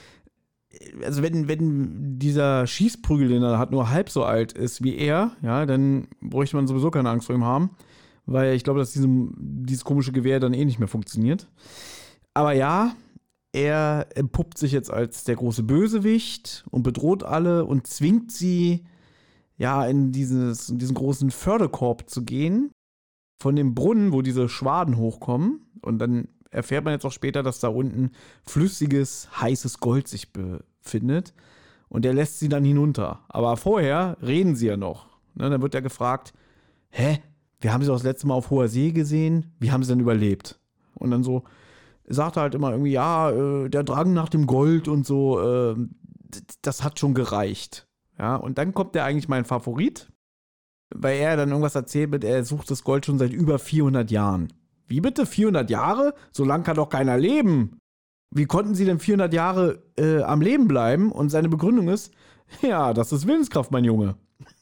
Also wenn, wenn dieser Schießprügel, den er hat, nur halb so alt ist wie er, ja, dann bräuchte man sowieso keine Angst vor ihm haben, weil ich glaube, dass diesem, dieses komische Gewehr dann eh nicht mehr funktioniert. Aber ja, er entpuppt sich jetzt als der große Bösewicht und bedroht alle und zwingt sie, ja, in dieses, in diesen großen Förderkorb zu gehen, von dem Brunnen, wo diese Schwaden hochkommen. Und dann erfährt man jetzt auch später, dass da unten flüssiges, heißes Gold sich befindet. Und er lässt sie dann hinunter. Aber vorher reden sie ja noch. Ne, dann wird er gefragt, hä, wir haben sie doch das letzte Mal auf hoher See gesehen, wie haben sie denn überlebt? Und dann so, sagt er halt immer irgendwie, ja, äh, der Drang nach dem Gold und so, äh, das hat schon gereicht. Ja, und dann kommt der eigentlich mein Favorit. weil er dann irgendwas erzählt mit, er sucht das Gold schon seit über vierhundert Jahren. Wie bitte? vierhundert Jahre? So lang kann doch keiner leben. Wie konnten sie denn vierhundert Jahre äh, am Leben bleiben? Und seine Begründung ist, ja, das ist Willenskraft, mein Junge.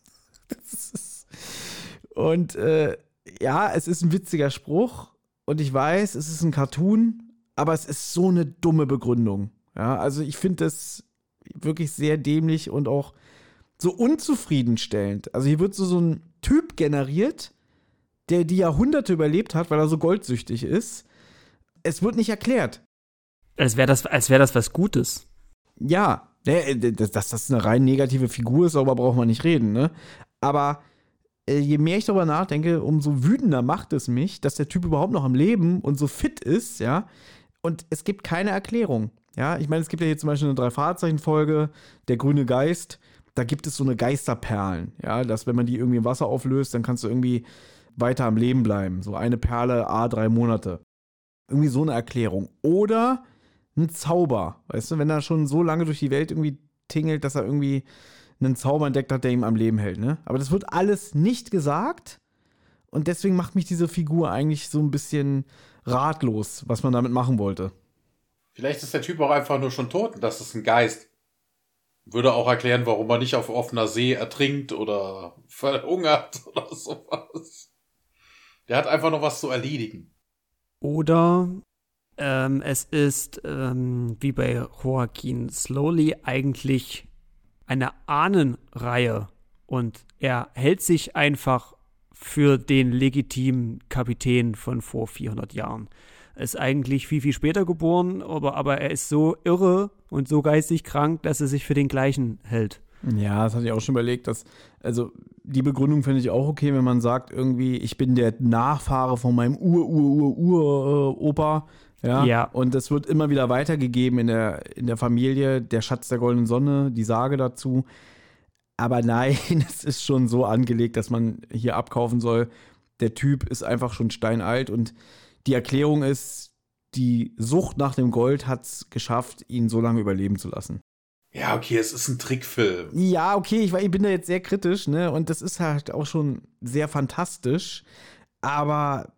Das ist, und äh, ja, es ist ein witziger Spruch. Und ich weiß, es ist ein Cartoon, aber es ist so eine dumme Begründung. Ja, also ich finde das wirklich sehr dämlich und auch so unzufriedenstellend. Also hier wird so, so ein Typ generiert, der die Jahrhunderte überlebt hat, weil er so goldsüchtig ist. Es wird nicht erklärt. Als wäre das, als wär das was Gutes. Ja, dass das eine rein negative Figur ist, darüber braucht man nicht reden, ne? Aber äh, je mehr ich darüber nachdenke, umso wütender macht es mich, dass der Typ überhaupt noch am Leben und so fit ist, ja. Und es gibt keine Erklärung. Ja, ich meine, es gibt ja hier zum Beispiel eine Drei-Fahrzeichen-Folge, der grüne Geist. Da gibt es so eine Geisterperlen, ja, dass wenn man die irgendwie im Wasser auflöst, dann kannst du irgendwie weiter am Leben bleiben. So eine Perle, a drei Monate. Irgendwie so eine Erklärung. Oder ein Zauber, weißt du, wenn er schon so lange durch die Welt irgendwie tingelt, dass er irgendwie einen Zauber entdeckt hat, der ihm am Leben hält, ne? Aber das wird alles nicht gesagt und deswegen macht mich diese Figur eigentlich so ein bisschen ratlos, was man damit machen wollte. Vielleicht ist der Typ auch einfach nur schon tot und das ist ein Geist. Würde auch erklären, warum er nicht auf offener See ertrinkt oder verhungert oder sowas. Der hat einfach noch was zu erledigen. Oder ähm, es ist, ähm, wie bei Joaquin Slowly, eigentlich eine Ahnenreihe und er hält sich einfach für den legitimen Kapitän von vor vierhundert Jahren. Er ist eigentlich viel, viel später geboren, aber, aber er ist so irre und so geistig krank, dass er sich für den gleichen hält. Ja, das hatte ich auch schon überlegt, dass, also die Begründung finde ich auch okay, wenn man sagt irgendwie, ich bin der Nachfahre von meinem Ur-Ur-Ur-Ur-Opa, ja? Ja. Und das wird immer wieder weitergegeben in der, in der Familie, der Schatz der goldenen Sonne, die Sage dazu. Aber nein, es ist schon so angelegt, dass man hier abkaufen soll, der Typ ist einfach schon steinalt und die Erklärung ist, die Sucht nach dem Gold hat es geschafft, ihn so lange überleben zu lassen. Ja, okay, es ist ein Trickfilm. Ja, okay, ich, ich bin da jetzt sehr kritisch, ne? Und das ist halt auch schon sehr fantastisch. Aber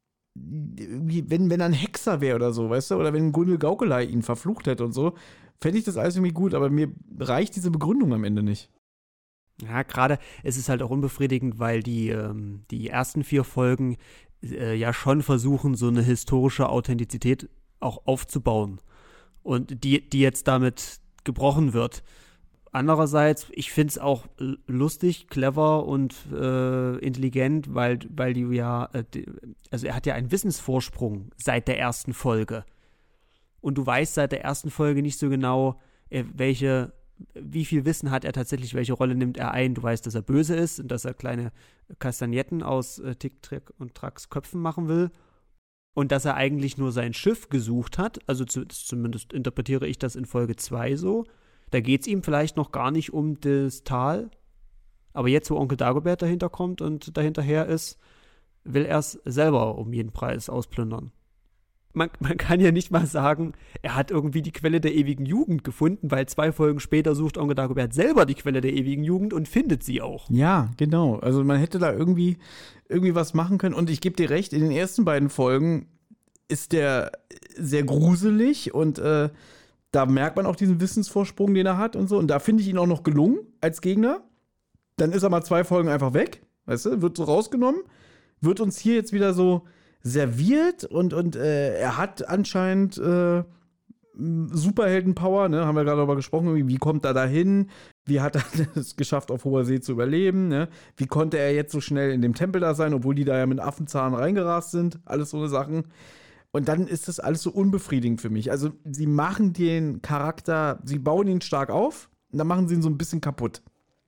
wenn, wenn er ein Hexer wäre oder so, weißt du, oder wenn Gundel Gaukelei ihn verflucht hätte und so, fände ich das alles irgendwie gut, aber mir reicht diese Begründung am Ende nicht. Ja, gerade, es ist halt auch unbefriedigend, weil die, ähm, die ersten vier Folgen äh, ja schon versuchen, so eine historische Authentizität auch aufzubauen. Und die, die jetzt damit gebrochen wird. Andererseits, ich finde es auch lustig, clever und äh, intelligent, weil, weil die ja, äh, die, also er hat ja einen Wissensvorsprung seit der ersten Folge. Und du weißt seit der ersten Folge nicht so genau, äh, welche, wie viel Wissen hat er tatsächlich, welche Rolle nimmt er ein. Du weißt, dass er böse ist und dass er kleine Kastagnetten aus äh, Tick, Trick und Tracks Köpfen machen will. Und dass er eigentlich nur sein Schiff gesucht hat, also zu, zumindest interpretiere ich das in Folge zwei so. Da geht es ihm vielleicht noch gar nicht um das Tal, aber jetzt, wo Onkel Dagobert dahinter kommt und dahinterher ist, will er es selber um jeden Preis ausplündern. Man, man kann ja nicht mal sagen, er hat irgendwie die Quelle der ewigen Jugend gefunden, weil zwei Folgen später sucht Onkel Dagobert selber die Quelle der ewigen Jugend und findet sie auch. Ja, genau. Also man hätte da irgendwie, irgendwie was machen können. Und ich gebe dir recht, in den ersten beiden Folgen ist der sehr gruselig und äh, da merkt man auch diesen Wissensvorsprung, den er hat und so. Und da finde ich ihn auch noch gelungen als Gegner. Dann ist er mal zwei Folgen einfach weg, weißt du, wird so rausgenommen, wird uns hier jetzt wieder so serviert und, und äh, er hat anscheinend äh, Superhelden-Power, ne, haben wir gerade darüber gesprochen, wie kommt er da hin, wie hat er es geschafft, auf hoher See zu überleben, ne, wie konnte er jetzt so schnell in dem Tempel da sein, obwohl die da ja mit Affenzahn reingerast sind, alles so eine Sachen. Und dann ist das alles so unbefriedigend für mich. Also sie machen den Charakter, sie bauen ihn stark auf und dann machen sie ihn so ein bisschen kaputt.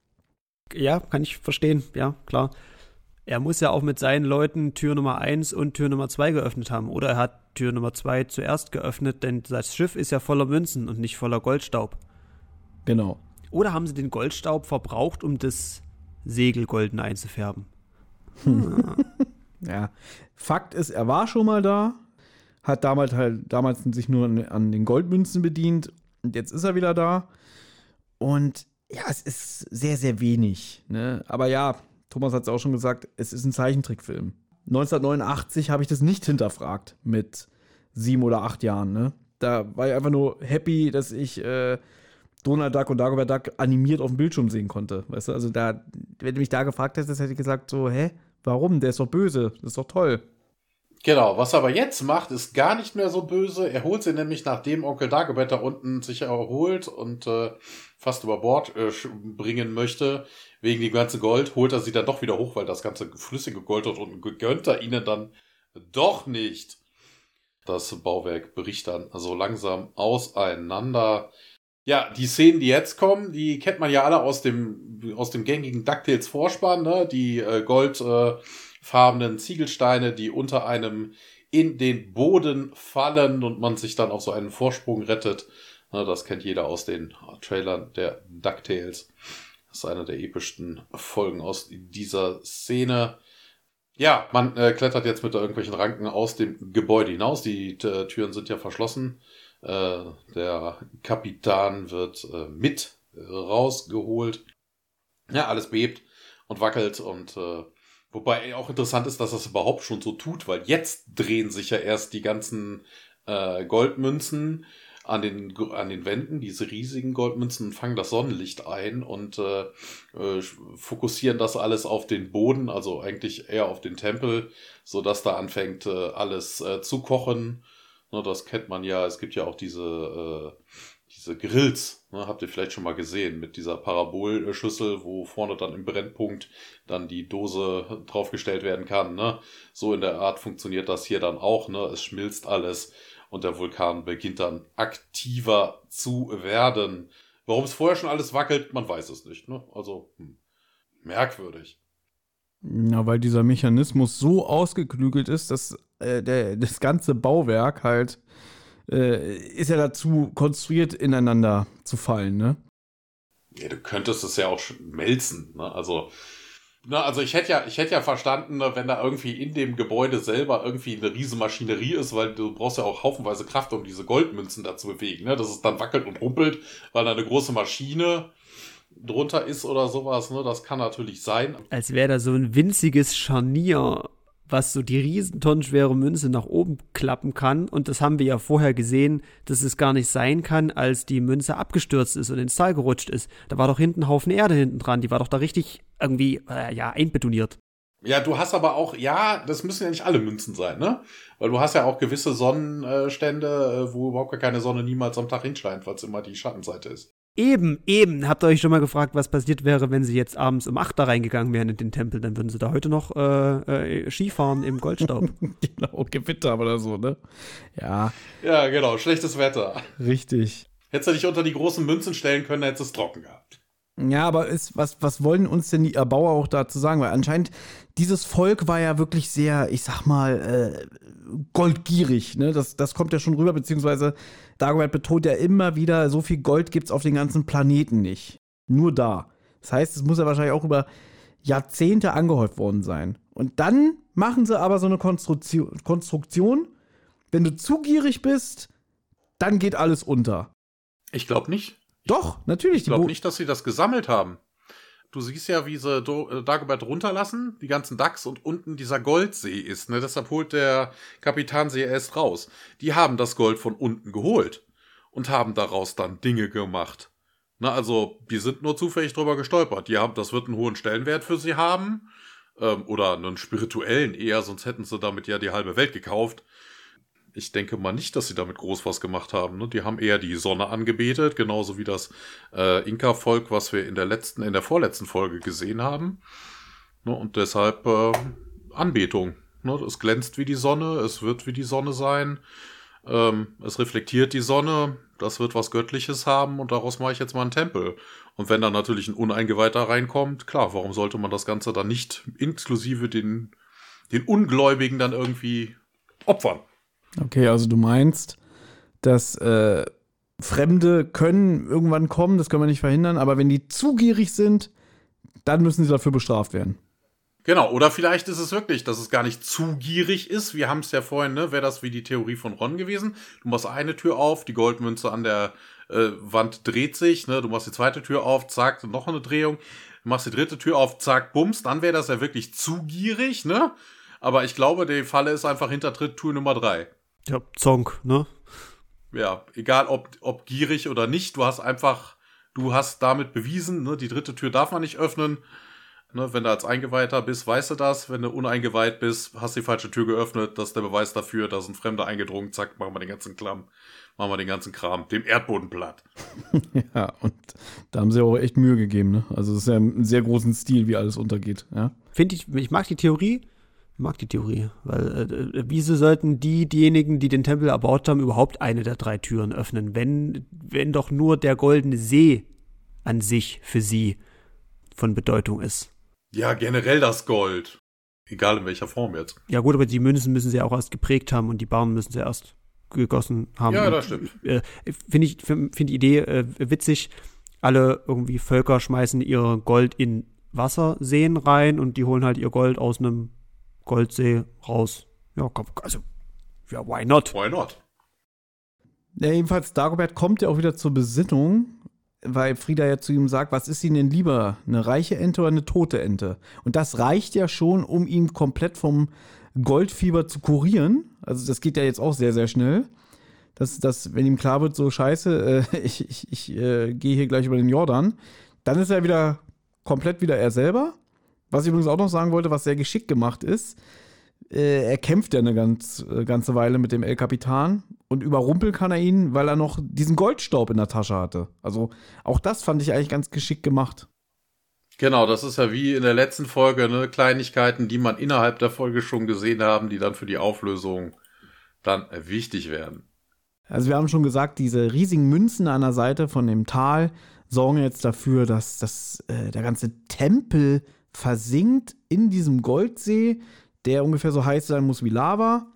Ja, kann ich verstehen, ja, klar. Er muss ja auch mit seinen Leuten Tür Nummer eins und Tür Nummer zwei geöffnet haben. Oder er hat Tür Nummer zwei zuerst geöffnet, denn das Schiff ist ja voller Münzen und nicht voller Goldstaub. Genau. Oder haben sie den Goldstaub verbraucht, um das Segel golden einzufärben? Hm. Ja, Fakt ist, er war schon mal da, hat damals halt damals sich nur an, an den Goldmünzen bedient und jetzt ist er wieder da. Und ja, es ist sehr, sehr wenig, ne? Aber ja, Thomas hat es auch schon gesagt, es ist ein Zeichentrickfilm. neunzehnhundertneunundachtzig habe ich das nicht hinterfragt mit sieben oder acht Jahren, ne? Da war ich einfach nur happy, dass ich äh, Donald Duck und Dagobert Duck animiert auf dem Bildschirm sehen konnte. Weißt du, also da, wenn du mich da gefragt hättest, hätte ich gesagt so, hä, warum? Der ist doch böse, das ist doch toll. Genau, was er aber jetzt macht, ist gar nicht mehr so böse. Er holt sie nämlich, nachdem Onkel Dagobert da unten sich erholt und äh, fast über Bord äh, bringen möchte, wegen dem ganzen Gold, holt er sie dann doch wieder hoch, weil das ganze flüssige Gold dort unten gönnt er ihnen dann doch nicht. Das Bauwerk bricht dann so langsam auseinander. Ja, die Szenen, die jetzt kommen, die kennt man ja alle aus dem aus dem gängigen DuckTales Vorspann, ne? Die äh, goldfarbenen äh, Ziegelsteine, die unter einem in den Boden fallen und man sich dann auf so einen Vorsprung rettet. Ne, das kennt jeder aus den Trailern der DuckTales. Das ist eine der epischsten Folgen aus dieser Szene. Ja, man äh, klettert jetzt mit irgendwelchen Ranken aus dem Gebäude hinaus. Die äh, Türen sind ja verschlossen. Äh, der Kapitän wird äh, mit äh, rausgeholt. Ja, alles bebt und wackelt. Und äh, wobei auch interessant ist, dass das überhaupt schon so tut, weil jetzt drehen sich ja erst die ganzen äh, Goldmünzen an den, an den Wänden, diese riesigen Goldmünzen, fangen das Sonnenlicht ein und äh, äh, fokussieren das alles auf den Boden, also eigentlich eher auf den Tempel, sodass da anfängt äh, alles äh, zu kochen. Ne, das kennt man ja, es gibt ja auch diese, äh, diese Grills, ne, habt ihr vielleicht schon mal gesehen, mit dieser Parabolschüssel, wo vorne dann im Brennpunkt dann die Dose draufgestellt werden kann. Ne? So in der Art funktioniert das hier dann auch, ne? Es schmilzt alles. Und der Vulkan beginnt dann aktiver zu werden. Warum es vorher schon alles wackelt, man weiß es nicht. Ne? Also hm, merkwürdig. Ja, weil dieser Mechanismus so ausgeklügelt ist, dass äh, der, das ganze Bauwerk halt äh, ist ja dazu konstruiert, ineinander zu fallen, ne? Ja, du könntest es ja auch schmelzen. Ne? Also Na, also ich hätte ja, ich hätte ja verstanden, wenn da irgendwie in dem Gebäude selber irgendwie eine riesen Maschinerie ist, weil du brauchst ja auch haufenweise Kraft, um diese Goldmünzen da zu bewegen, ne? Dass es dann wackelt und rumpelt, weil da eine große Maschine drunter ist oder sowas, ne? Das kann natürlich sein. Als wäre da so ein winziges Scharnier, was so die riesentonnenschwere Münze nach oben klappen kann. Und das haben wir ja vorher gesehen, dass es gar nicht sein kann, als die Münze abgestürzt ist und ins Tal gerutscht ist. Da war doch hinten ein Haufen Erde hinten dran. Die war doch da richtig irgendwie, äh, ja, einbetoniert. Ja, du hast aber auch, ja, das müssen ja nicht alle Münzen sein, ne? Weil du hast ja auch gewisse Sonnenstände, wo überhaupt gar keine Sonne niemals am Tag hinscheint, weil es immer die Schattenseite ist. Eben, eben. Habt ihr euch schon mal gefragt, was passiert wäre, wenn sie jetzt abends um acht da reingegangen wären in den Tempel? Dann würden sie da heute noch äh, äh, Skifahren im Goldstaub. Genau, Gewitter oder so, ne? Ja. Ja, genau, schlechtes Wetter. Richtig. Hättest du dich unter die großen Münzen stellen können, hättest du es trocken gehabt. Ja, aber ist, was, was wollen uns denn die Erbauer auch dazu sagen? Weil anscheinend, dieses Volk war ja wirklich sehr, ich sag mal, äh, goldgierig. Ne? Das, das kommt ja schon rüber, beziehungsweise Dagobert betont ja immer wieder, so viel Gold gibt's auf den ganzen Planeten nicht. Nur da. Das heißt, es muss ja wahrscheinlich auch über Jahrzehnte angehäuft worden sein. Und dann machen sie aber so eine Konstruktion, Konstruktion. Wenn du zu gierig bist, dann geht alles unter. Ich glaube nicht. Doch, natürlich. Ich glaube nicht, dass sie das gesammelt haben. Du siehst ja, wie sie Do- Dagobert runterlassen, die ganzen Ducks und unten dieser Goldsee ist. Ne? Deshalb holt der Kapitän sie erst raus. Die haben das Gold von unten geholt und haben daraus dann Dinge gemacht. Na, also, die sind nur zufällig drüber gestolpert. Die haben, das wird einen hohen Stellenwert für sie haben. Ähm, oder einen spirituellen eher, sonst hätten sie damit ja die halbe Welt gekauft. Ich denke mal nicht, dass sie damit groß was gemacht haben. Ne? Die haben eher die Sonne angebetet, genauso wie das äh, Inka-Volk, was wir in der letzten, in der vorletzten Folge gesehen haben. Ne? Und deshalb äh, Anbetung. Ne? Es glänzt wie die Sonne, es wird wie die Sonne sein. Ähm, es reflektiert die Sonne, das wird was Göttliches haben und daraus mache ich jetzt mal einen Tempel. Und wenn dann natürlich ein Uneingeweihter reinkommt, klar, warum sollte man das Ganze dann nicht inklusive den, den Ungläubigen dann irgendwie opfern? Okay, also du meinst, dass äh, Fremde können irgendwann kommen, das können wir nicht verhindern, aber wenn die zu gierig sind, dann müssen sie dafür bestraft werden. Genau, oder vielleicht ist es wirklich, dass es gar nicht zu gierig ist. Wir haben es ja vorhin, ne, wäre das wie die Theorie von Ron gewesen. Du machst eine Tür auf, die Goldmünze an der äh, Wand dreht sich, ne, du machst die zweite Tür auf, zack, noch eine Drehung. du machst die dritte Tür auf, zack, bums, dann wäre das ja wirklich zu gierig, ne? Aber ich glaube, die Falle ist einfach hinter Tür Nummer drei. Ja, Zonk, ne? Ja, egal ob, ob gierig oder nicht, du hast einfach, du hast damit bewiesen, ne, die dritte Tür darf man nicht öffnen. Ne, wenn du als Eingeweihter bist, weißt du das. Wenn du uneingeweiht bist, hast du die falsche Tür geöffnet. Das ist der Beweis dafür, dass ein Fremder eingedrungen, zack, machen wir den ganzen Klamm, machen wir den ganzen Kram, dem Erdboden platt. Ja, und da haben sie auch echt Mühe gegeben, ne? Also es ist ja einen sehr großen Stil, wie alles untergeht, ja. Finde ich, ich mag die Theorie, ich mag die Theorie, weil äh, wieso sollten die, diejenigen, die den Tempel erbaut haben, überhaupt eine der drei Türen öffnen, wenn, wenn doch nur der goldene See an sich für sie von Bedeutung ist. Ja, generell das Gold. Egal in welcher Form jetzt. Ja gut, aber die Münzen müssen sie auch erst geprägt haben und die Barren müssen sie erst gegossen haben. Ja, und, das stimmt. Äh, Finde ich find die Idee äh, witzig. Alle irgendwie Völker schmeißen ihr Gold in Wasserseen rein und die holen halt ihr Gold aus einem Goldsee raus. Ja, komm, also, ja, why not? Why not? Ja, jedenfalls, Dagobert kommt ja auch wieder zur Besinnung, weil Frida ja zu ihm sagt, was ist Ihnen denn lieber, eine reiche Ente oder eine tote Ente? Und das reicht ja schon, um ihn komplett vom Goldfieber zu kurieren. Also das geht ja jetzt auch sehr, sehr schnell. Dass, dass wenn ihm klar wird, so scheiße, äh, ich, ich, ich äh, gehe hier gleich über den Jordan, dann ist er wieder komplett wieder er selber. Was ich übrigens auch noch sagen wollte, was sehr geschickt gemacht ist, äh, er kämpft ja eine ganz, äh, ganze Weile mit dem El Capitan und überrumpeln kann er ihn, weil er noch diesen Goldstaub in der Tasche hatte. Also auch das fand ich eigentlich ganz geschickt gemacht. Genau, das ist ja wie in der letzten Folge, ne, Kleinigkeiten, die man innerhalb der Folge schon gesehen haben, die dann für die Auflösung dann wichtig werden. Also wir haben schon gesagt, diese riesigen Münzen an der Seite von dem Tal sorgen jetzt dafür, dass, dass äh, der ganze Tempel versinkt in diesem Goldsee, der ungefähr so heiß sein muss wie Lava.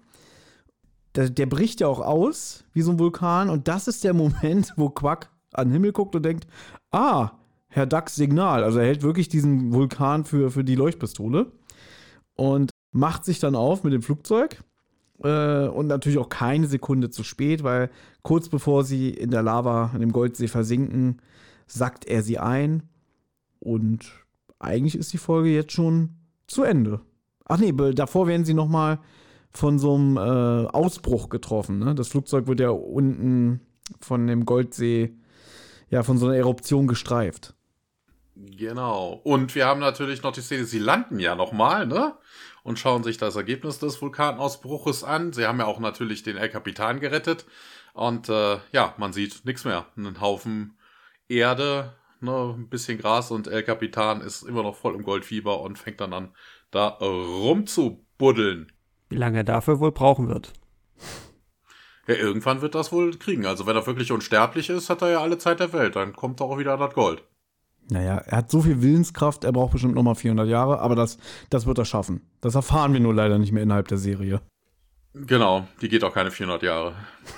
Der, der bricht ja auch aus, wie so ein Vulkan. Und das ist der Moment, wo Quack an den Himmel guckt und denkt, ah, Herr Ducks Signal. Also er hält wirklich diesen Vulkan für, für die Leuchtpistole. Und macht sich dann auf mit dem Flugzeug. Äh, und natürlich auch keine Sekunde zu spät, weil kurz bevor sie in der Lava, in dem Goldsee versinken, sackt er sie ein. Und eigentlich ist die Folge jetzt schon zu Ende. Ach nee, davor werden sie noch mal von so einem äh, Ausbruch getroffen. Ne? Das Flugzeug wird ja unten von dem Goldsee, ja, von so einer Eruption gestreift. Genau. Und wir haben natürlich noch die Szene, sie landen ja noch mal, ne? Und schauen sich das Ergebnis des Vulkanausbruches an. Sie haben ja auch natürlich den El Capitan gerettet. Und äh, ja, man sieht nichts mehr. Einen Haufen Erde, ne, ein bisschen Gras und El Capitan ist immer noch voll im Goldfieber und fängt dann an, da rumzubuddeln. Wie lange er dafür wohl brauchen wird. Ja, irgendwann wird das wohl kriegen. Also wenn er wirklich unsterblich ist, hat er ja alle Zeit der Welt. Dann kommt er auch wieder an das Gold. Naja, er hat so viel Willenskraft, er braucht bestimmt nochmal vierhundert Jahre, aber das, das wird er schaffen. Das erfahren wir nur leider nicht mehr innerhalb der Serie. Genau, die geht auch keine vierhundert Jahre.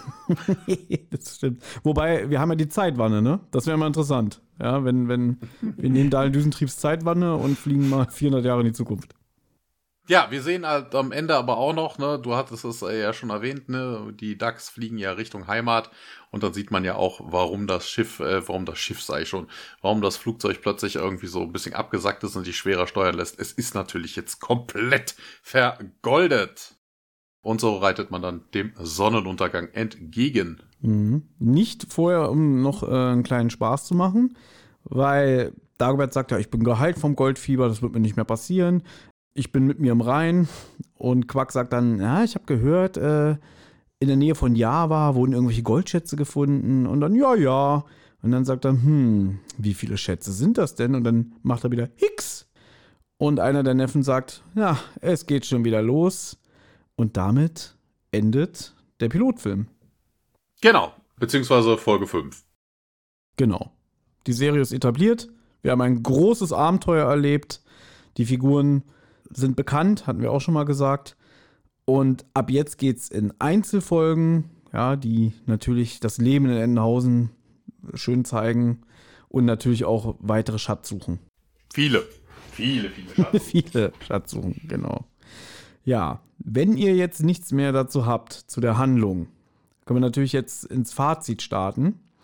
Das stimmt. Wobei, wir haben ja die Zeitwanne, ne? Das wäre mal interessant. Ja, wenn, wenn wir nehmen Dahlen Düsentriebs Zeitwanne und fliegen mal vierhundert Jahre in die Zukunft. Ja, wir sehen halt am Ende aber auch noch, ne, du hattest es ja schon erwähnt, ne, die Ducks fliegen ja Richtung Heimat und dann sieht man ja auch, warum das Schiff, äh, warum das Schiff sei schon, warum das Flugzeug plötzlich irgendwie so ein bisschen abgesackt ist und sich schwerer steuern lässt. Es ist natürlich jetzt komplett vergoldet. Und so reitet man dann dem Sonnenuntergang entgegen. Mhm. Nicht vorher, um noch äh, einen kleinen Spaß zu machen, weil Dagobert sagt ja, ich bin geheilt vom Goldfieber, das wird mir nicht mehr passieren. Ich bin mit mir im Reinen. Und Quack sagt dann, ja, ich habe gehört, äh, in der Nähe von Java wurden irgendwelche Goldschätze gefunden. Und dann, ja, ja. Und dann sagt er, hm, wie viele Schätze sind das denn? Und dann macht er wieder Hix. Und einer der Neffen sagt, ja, es geht schon wieder los. Und damit endet der Pilotfilm. Genau, beziehungsweise Folge fünf. Genau. Die Serie ist etabliert. Wir haben ein großes Abenteuer erlebt. Die Figuren sind bekannt, hatten wir auch schon mal gesagt. Und ab jetzt geht's in Einzelfolgen, ja, die natürlich das Leben in Endenhausen schön zeigen und natürlich auch weitere Schatzsuchen. Viele, viele, viele Schatzsuchen. Viele Schatzsuchen, genau. Ja, wenn ihr jetzt nichts mehr dazu habt, zu der Handlung, können wir natürlich jetzt ins Fazit starten.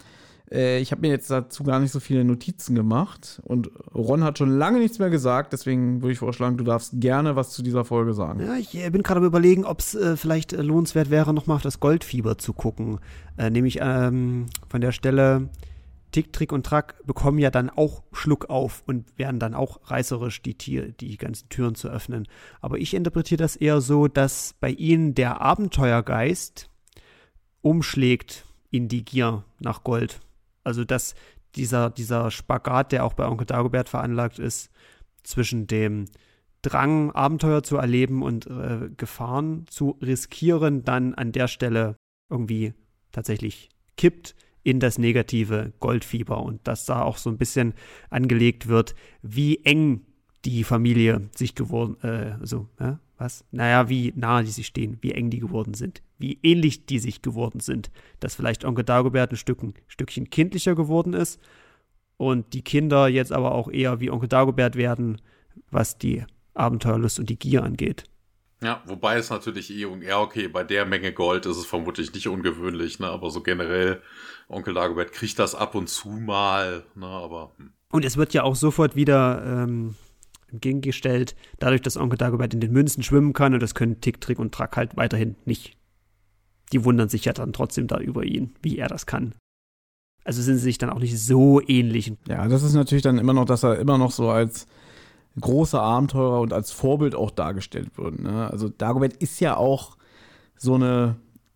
Äh, ich habe mir jetzt dazu gar nicht so viele Notizen gemacht und Ron hat schon lange nichts mehr gesagt, deswegen würde ich vorschlagen, du darfst gerne was zu dieser Folge sagen. Ja, ich äh, bin gerade am Überlegen, ob es äh, vielleicht äh, lohnenswert wäre, nochmal auf das Goldfieber zu gucken. Äh, nämlich ähm, von der Stelle, Tick, Trick und Track bekommen ja dann auch Schluck auf und werden dann auch reißerisch, die, Tier, die ganzen Türen zu öffnen. Aber ich interpretiere das eher so, dass bei ihnen der Abenteuergeist umschlägt in die Gier nach Gold. Also dass dieser, dieser Spagat, der auch bei Onkel Dagobert veranlagt ist, zwischen dem Drang, Abenteuer zu erleben und äh, Gefahren zu riskieren, dann an der Stelle irgendwie tatsächlich kippt in das negative Goldfieber und dass da auch so ein bisschen angelegt wird, wie eng die Familie sich geworden, äh, so, ja, was? Naja, wie nah die sich stehen, wie eng die geworden sind, wie ähnlich die sich geworden sind, dass vielleicht Onkel Dagobert ein Stück, ein Stückchen kindlicher geworden ist und die Kinder jetzt aber auch eher wie Onkel Dagobert werden, was die Abenteuerlust und die Gier angeht. Ja, wobei es natürlich eh, ja okay, bei der Menge Gold ist es vermutlich nicht ungewöhnlich, ne, aber so generell, Onkel Dagobert kriegt das ab und zu mal, ne, aber... Hm. Und es wird ja auch sofort wieder ähm, entgegengestellt, dadurch, dass Onkel Dagobert in den Münzen schwimmen kann und das können Tick, Trick und Track halt weiterhin nicht. Die wundern sich ja dann trotzdem da über ihn, wie er das kann. Also sind sie sich dann auch nicht so ähnlich. Ja, das ist natürlich dann immer noch, dass er immer noch so als großer Abenteurer und als Vorbild auch dargestellt wird. Ne? Also Dagobert ist ja auch so eine,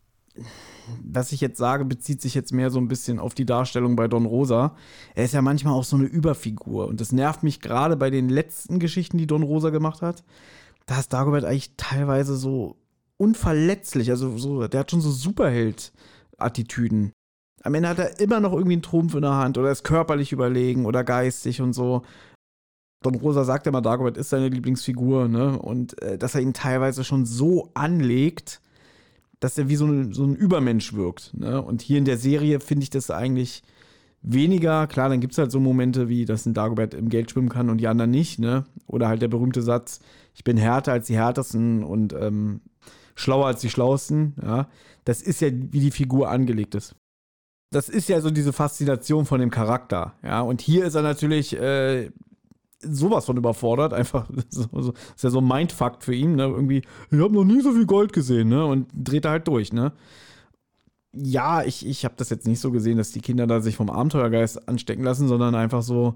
was ich jetzt sage, bezieht sich jetzt mehr so ein bisschen auf die Darstellung bei Don Rosa. Er ist ja manchmal auch so eine Überfigur und das nervt mich gerade bei den letzten Geschichten, die Don Rosa gemacht hat. Da ist Dagobert eigentlich teilweise so unverletzlich, also so, der hat schon so Superheld-Attitüden. Am Ende hat er immer noch irgendwie einen Trumpf in der Hand oder ist körperlich überlegen oder geistig und so. Don Rosa sagt immer, Dagobert ist seine Lieblingsfigur, ne? Und äh, dass er ihn teilweise schon so anlegt, dass er wie so ein, so ein Übermensch wirkt, ne? Und hier in der Serie finde ich das eigentlich weniger. Klar, dann gibt es halt so Momente, wie dass ein Dagobert im Geld schwimmen kann und die anderen nicht, ne? Oder halt der berühmte Satz, ich bin härter als die Härtesten und ähm, schlauer als die Schlauesten, ja? Das ist ja, wie die Figur angelegt ist. Das ist ja so diese Faszination von dem Charakter, ja? Und hier ist er natürlich äh, sowas von überfordert, einfach, so, so, ist ja so ein Mindfuck für ihn, ne, irgendwie, ich habe noch nie so viel Gold gesehen, ne, und dreht er halt durch, ne. Ja, ich, ich habe das jetzt nicht so gesehen, dass die Kinder da sich vom Abenteuergeist anstecken lassen, sondern einfach so,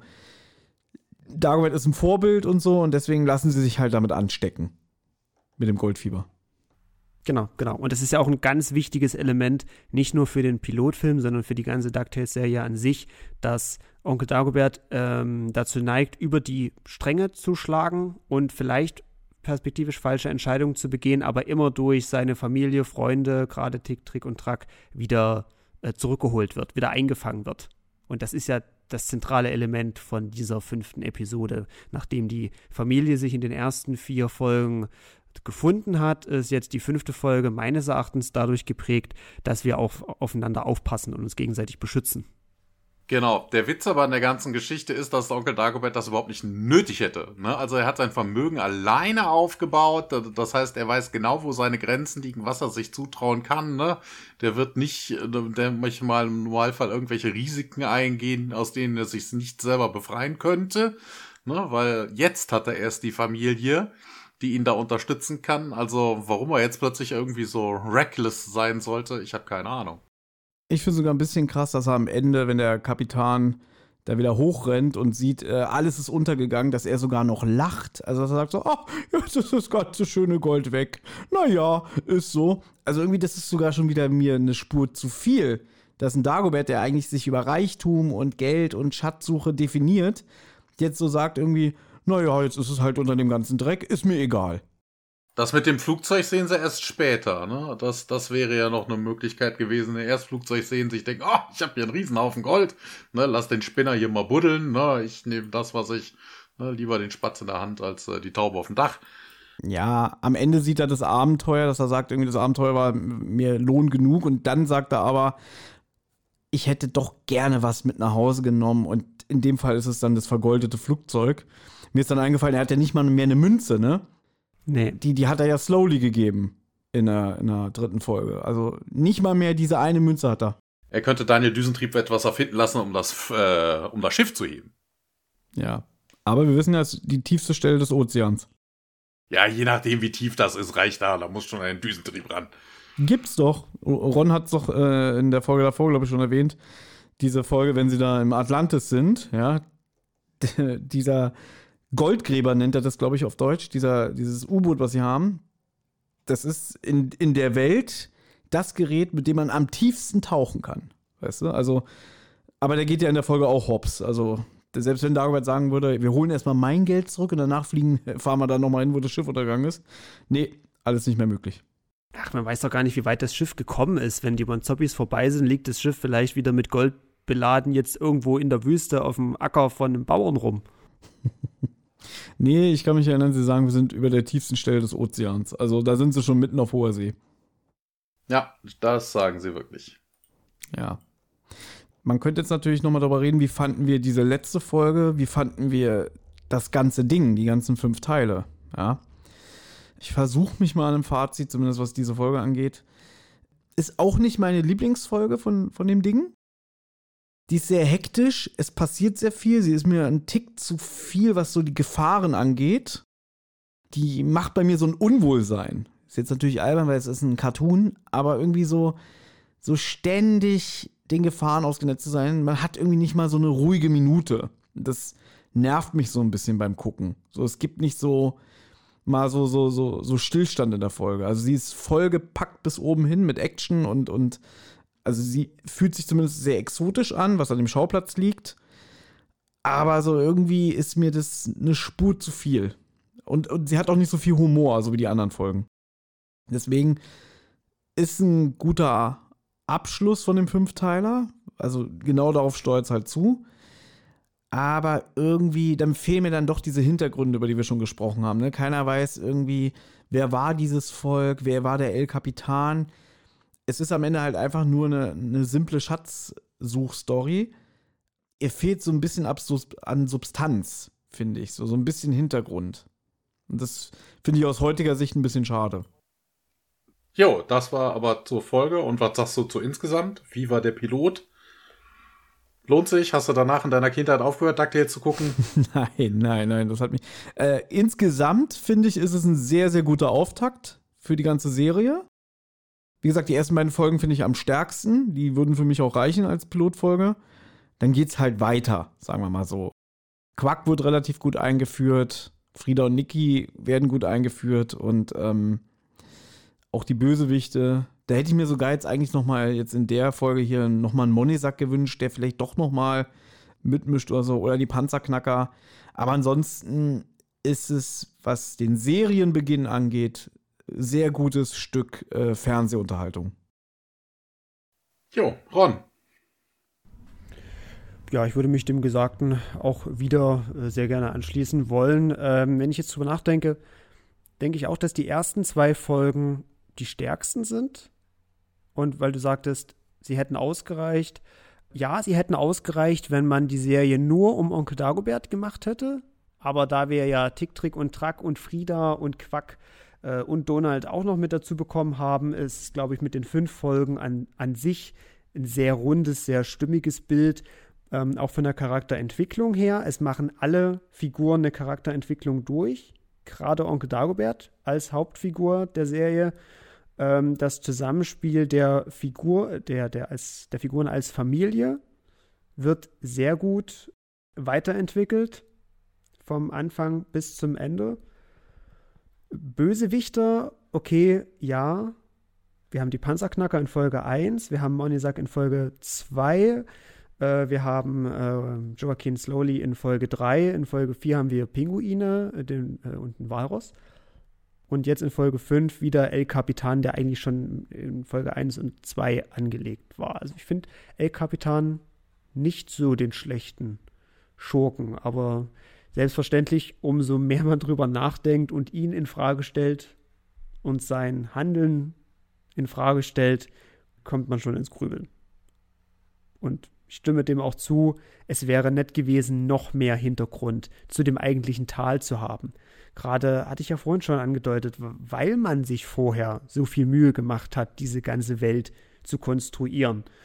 Dagobert ist ein Vorbild und so und deswegen lassen sie sich halt damit anstecken. Mit dem Goldfieber. Genau, genau. Und das ist ja auch ein ganz wichtiges Element, nicht nur für den Pilotfilm, sondern für die ganze DuckTales-Serie an sich, dass Onkel Dagobert ähm, dazu neigt, über die Stränge zu schlagen und vielleicht perspektivisch falsche Entscheidungen zu begehen, aber immer durch seine Familie, Freunde, gerade Tick, Trick und Track, wieder äh, zurückgeholt wird, wieder eingefangen wird. Und das ist ja das zentrale Element von dieser fünften Episode. Nachdem die Familie sich in den ersten vier Folgen gefunden hat, ist jetzt die fünfte Folge meines Erachtens dadurch geprägt, dass wir auf, aufeinander aufpassen und uns gegenseitig beschützen. Genau, der Witz aber an der ganzen Geschichte ist, dass Onkel Dagobert das überhaupt nicht nötig hätte. Ne? Also er hat sein Vermögen alleine aufgebaut, das heißt, er weiß genau, wo seine Grenzen liegen, was er sich zutrauen kann. Ne? Der wird nicht, der möchte mal im Normalfall irgendwelche Risiken eingehen, aus denen er sich nicht selber befreien könnte, ne? Weil jetzt hat er erst die Familie, die ihn da unterstützen kann. Also warum er jetzt plötzlich irgendwie so reckless sein sollte, ich habe keine Ahnung. Ich finde sogar ein bisschen krass, dass er am Ende, wenn der Kapitän da wieder hochrennt und sieht, äh, alles ist untergegangen, dass er sogar noch lacht. Also dass er sagt so, oh, jetzt ist das ganze schöne Gold weg. Naja, ist so. Also irgendwie, das ist sogar schon wieder mir eine Spur zu viel, dass ein Dagobert, der eigentlich sich über Reichtum und Geld und Schatzsuche definiert, jetzt so sagt irgendwie, naja, jetzt ist es halt unter dem ganzen Dreck, ist mir egal. Das mit dem Flugzeug sehen sie erst später, ne? Das, das wäre ja noch eine Möglichkeit gewesen. Erst Flugzeug sehen, sich denken, oh, ich habe hier einen Riesenhaufen Gold, ne? Lass den Spinner hier mal buddeln, ne? Ich nehme das, was ich, ne? Lieber den Spatz in der Hand als äh, die Taube auf dem Dach. Ja, am Ende sieht er das Abenteuer, dass er sagt, irgendwie das Abenteuer war mir Lohn genug und dann sagt er aber, ich hätte doch gerne was mit nach Hause genommen und in dem Fall ist es dann das vergoldete Flugzeug. Mir ist dann eingefallen, er hat ja nicht mal mehr eine Münze, ne? Nee. Die, die hat er ja slowly gegeben in der, in der dritten Folge. Also nicht mal mehr diese eine Münze hat er. Er könnte Daniel Düsentrieb etwas erfinden lassen, um das, äh, um das Schiff zu heben. Ja, aber wir wissen ja, es ist die tiefste Stelle des Ozeans. Ja, je nachdem, wie tief das ist, reicht da. Da muss schon ein Düsentrieb ran. Gibt's doch. Ron hat's doch äh, in der Folge davor, glaube ich, schon erwähnt. Diese Folge, wenn sie da im Atlantis sind, ja, d- dieser Goldgräber nennt er das, glaube ich, auf Deutsch, dieser, dieses U-Boot, was sie haben, das ist in, in der Welt das Gerät, mit dem man am tiefsten tauchen kann. Weißt du? Also, aber der geht ja in der Folge auch hops. Also, selbst wenn Dagobert sagen würde, wir holen erstmal mein Geld zurück und danach fliegen, fahren wir dann nochmal hin, wo das Schiff untergegangen ist. Nee, alles nicht mehr möglich. Ach, man weiß doch gar nicht, wie weit das Schiff gekommen ist. Wenn die Bonzoppis vorbei sind, liegt das Schiff vielleicht wieder mit Gold beladen jetzt irgendwo in der Wüste auf dem Acker von einem Bauern rum. Nee, ich kann mich erinnern, sie sagen, wir sind über der tiefsten Stelle des Ozeans. Also da sind sie schon mitten auf hoher See. Ja, das sagen sie wirklich. Ja. Man könnte jetzt natürlich nochmal darüber reden, wie fanden wir diese letzte Folge, wie fanden wir das ganze Ding, die ganzen fünf Teile. Ja. Ich versuche mich mal an einem Fazit, zumindest was diese Folge angeht. Ist auch nicht meine Lieblingsfolge von, von dem Ding. Die ist sehr hektisch, es passiert sehr viel, sie ist mir ein Tick zu viel, was so die Gefahren angeht. Die macht bei mir so ein Unwohlsein. Ist jetzt natürlich albern, weil es ist ein Cartoon, aber irgendwie so, so ständig den Gefahren ausgesetzt zu sein. Man hat irgendwie nicht mal so eine ruhige Minute. Das nervt mich so ein bisschen beim Gucken. So, es gibt nicht so mal so, so, so, so Stillstand in der Folge. Also sie ist vollgepackt bis oben hin mit Action und, und also sie fühlt sich zumindest sehr exotisch an, was an dem Schauplatz liegt. Aber so irgendwie ist mir das eine Spur zu viel. Und, und sie hat auch nicht so viel Humor, so wie die anderen Folgen. Deswegen ist ein guter Abschluss von dem Fünfteiler. Also genau darauf steuert es halt zu. Aber irgendwie, dann fehlen mir dann doch diese Hintergründe, über die wir schon gesprochen haben. Ne? Keiner weiß irgendwie, wer war dieses Volk, wer war der El Capitan. Es ist am Ende halt einfach nur eine, eine simple Schatzsuchstory. Ihr fehlt so ein bisschen an Substanz, finde ich. So, so ein bisschen Hintergrund. Und das finde ich aus heutiger Sicht ein bisschen schade. Jo, das war aber zur Folge. Und was sagst du zu insgesamt? Wie war der Pilot? Lohnt sich? Hast du danach in deiner Kindheit aufgehört, DuckTales zu gucken? Nein, nein, nein, das hat mich. Äh, insgesamt finde ich, ist es ein sehr, sehr guter Auftakt für die ganze Serie. Wie gesagt, die ersten beiden Folgen finde ich am stärksten. Die würden für mich auch reichen als Pilotfolge. Dann geht's halt weiter, sagen wir mal so. Quack wird relativ gut eingeführt. Frieda und Niki werden gut eingeführt. Und ähm, auch die Bösewichte. Da hätte ich mir sogar jetzt eigentlich noch mal jetzt in der Folge hier noch mal einen Monisack gewünscht, der vielleicht doch noch mal mitmischt oder so. Oder die Panzerknacker. Aber ansonsten ist es, was den Serienbeginn angeht, sehr gutes Stück äh, Fernsehunterhaltung. Jo, Ron. Ja, ich würde mich dem Gesagten auch wieder äh, sehr gerne anschließen wollen. Ähm, wenn ich jetzt drüber nachdenke, denke ich auch, dass die ersten zwei Folgen die stärksten sind. Und weil du sagtest, sie hätten ausgereicht. Ja, sie hätten ausgereicht, wenn man die Serie nur um Onkel Dagobert gemacht hätte. Aber da wir ja Tick, Trick und Track und Frieda und Quack äh, und Donald auch noch mit dazu bekommen haben, ist, glaube ich, mit den fünf Folgen an, an sich ein sehr rundes, sehr stimmiges Bild. Ähm, auch von der Charakterentwicklung her. Es machen alle Figuren eine Charakterentwicklung durch. Gerade Onkel Dagobert als Hauptfigur der Serie. Ähm, das Zusammenspiel der Figur, der, der, als, der Figuren als Familie wird sehr gut weiterentwickelt. Vom Anfang bis zum Ende. Bösewichter, okay, ja. Wir haben die Panzerknacker in Folge eins. Wir haben Monisack in Folge zwei. Äh, wir haben äh, Joaquin Slowly in Folge drei. In Folge vier haben wir Pinguine äh, den, äh, und einen Walross. Und jetzt in Folge fünf wieder El Capitan, der eigentlich schon in Folge eins und zwei angelegt war. Also ich finde El Capitan nicht so den schlechten Schurken. Aber selbstverständlich, umso mehr man drüber nachdenkt und ihn in Frage stellt und sein Handeln in Frage stellt, kommt man schon ins Grübeln. Und ich stimme dem auch zu, es wäre nett gewesen, noch mehr Hintergrund zu dem eigentlichen Tal zu haben. Gerade hatte ich ja vorhin schon angedeutet, weil man sich vorher so viel Mühe gemacht hat, diese ganze Welt zu konstruieren.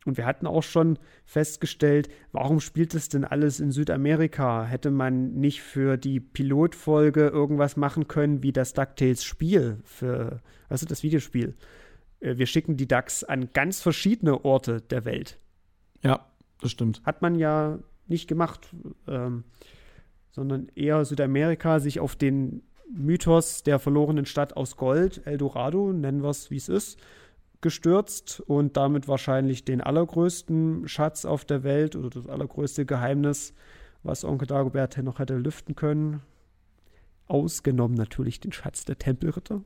Und wir hatten auch schon festgestellt, warum spielt es denn alles in Südamerika? Hätte man nicht für die Pilotfolge irgendwas machen können, wie das DuckTales-Spiel für, weißt du, das Videospiel? Wir schicken die Ducks an ganz verschiedene Orte der Welt. Ja, das stimmt. Hat man ja nicht gemacht, ähm, sondern eher Südamerika sich auf den Mythos der verlorenen Stadt aus Gold, Eldorado, nennen wir es, wie es ist, gestürzt und damit wahrscheinlich den allergrößten Schatz auf der Welt oder das allergrößte Geheimnis, was Onkel Dagobert noch hätte lüften können. Ausgenommen natürlich den Schatz der Tempelritter.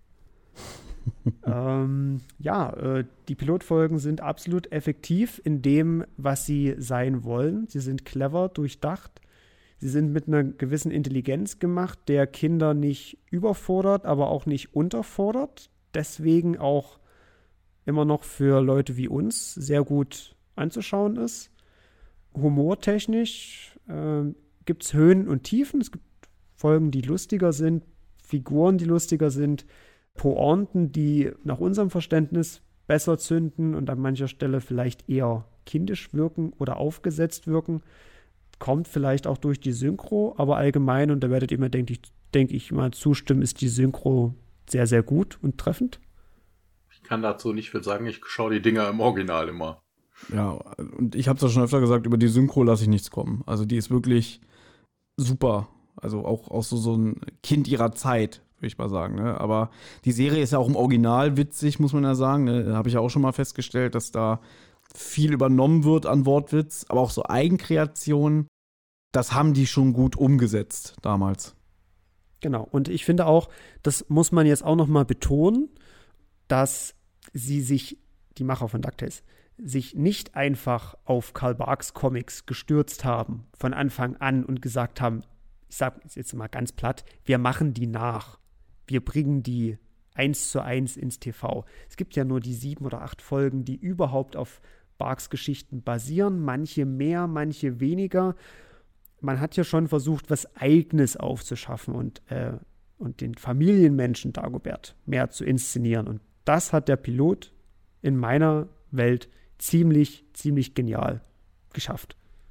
ähm, ja, äh, die Pilotfolgen sind absolut effektiv in dem, was sie sein wollen. Sie sind clever, durchdacht. Sie sind mit einer gewissen Intelligenz gemacht, der Kinder nicht überfordert, aber auch nicht unterfordert. Deswegen auch immer noch für Leute wie uns sehr gut anzuschauen ist. Humortechnisch äh, gibt es Höhen und Tiefen. Es gibt Folgen, die lustiger sind, Figuren, die lustiger sind, Pointen, die nach unserem Verständnis besser zünden und an mancher Stelle vielleicht eher kindisch wirken oder aufgesetzt wirken. Kommt vielleicht auch durch die Synchro, aber allgemein, und da werdet ihr mir, denke ich, denk ich mal zustimmen, ist die Synchro sehr, sehr gut und treffend. Ich kann dazu nicht viel sagen, ich schaue die Dinger im Original immer. Ja, und ich habe es ja schon öfter gesagt, über die Synchro lasse ich nichts kommen. Also die ist wirklich super. Also auch, auch so, so ein Kind ihrer Zeit, würde ich mal sagen. Ne? Aber die Serie ist ja auch im Original witzig, muss man ja sagen. Ne? Da habe ich ja auch schon mal festgestellt, dass da viel übernommen wird an Wortwitz, aber auch so Eigenkreationen, das haben die schon gut umgesetzt damals. Genau, und ich finde auch, das muss man jetzt auch noch mal betonen, dass sie sich, die Macher von DuckTales, sich nicht einfach auf Karl Barks Comics gestürzt haben von Anfang an und gesagt haben, ich sage jetzt mal ganz platt, wir machen die nach. Wir bringen die eins zu eins ins T V. Es gibt ja nur die sieben oder acht Folgen, die überhaupt auf Barks Geschichten basieren. Manche mehr, manche weniger. Man hat ja schon versucht, was Eigenes aufzuschaffen und, äh, und den Familienmenschen Dagobert mehr zu inszenieren. Und das hat der Pilot in meiner Welt ziemlich, ziemlich genial geschafft.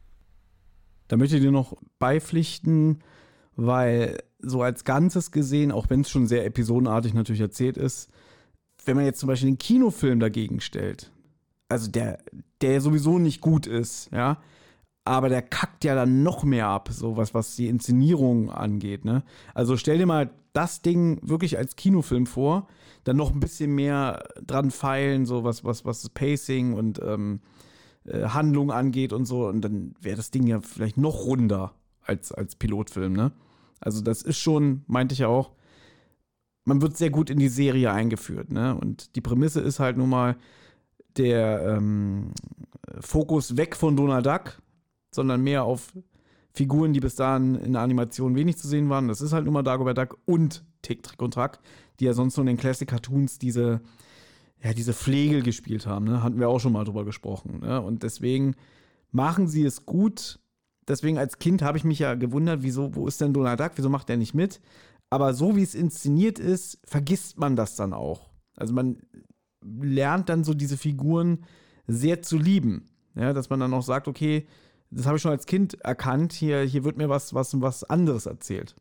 Da möchte ich dir noch beipflichten, weil so als Ganzes gesehen, auch wenn es schon sehr episodenartig natürlich erzählt ist, wenn man jetzt zum Beispiel den Kinofilm dagegen stellt, also der, der sowieso nicht gut ist, ja, aber der kackt ja dann noch mehr ab, so was, was die Inszenierung angeht, ne? Also stell dir mal das Ding wirklich als Kinofilm vor, dann noch ein bisschen mehr dran feilen, so was, was, was das Pacing und ähm, äh, Handlung angeht und so, und dann wäre das Ding ja vielleicht noch runder als, als Pilotfilm, ne? Also das ist schon, meinte ich ja auch, man wird sehr gut in die Serie eingeführt, ne? Und die Prämisse ist halt nun mal der ähm, Fokus weg von Donald Duck, sondern mehr auf Figuren, die bis dahin in der Animation wenig zu sehen waren. Das ist halt nun mal Dagobert Duck und Tick, Trick und Track, die ja sonst nur in den Classic-Cartoons diese, ja, diese Flegel gespielt haben. Ne? Hatten wir auch schon mal drüber gesprochen. Ne? Und deswegen machen sie es gut. Deswegen als Kind habe ich mich ja gewundert, wieso, wo ist denn Donald Duck? Wieso macht der nicht mit? Aber so wie es inszeniert ist, vergisst man das dann auch. Also man lernt dann so diese Figuren sehr zu lieben. Ja, dass man dann auch sagt, okay, das habe ich schon als Kind erkannt, hier, hier wird mir was, was, was anderes erzählt.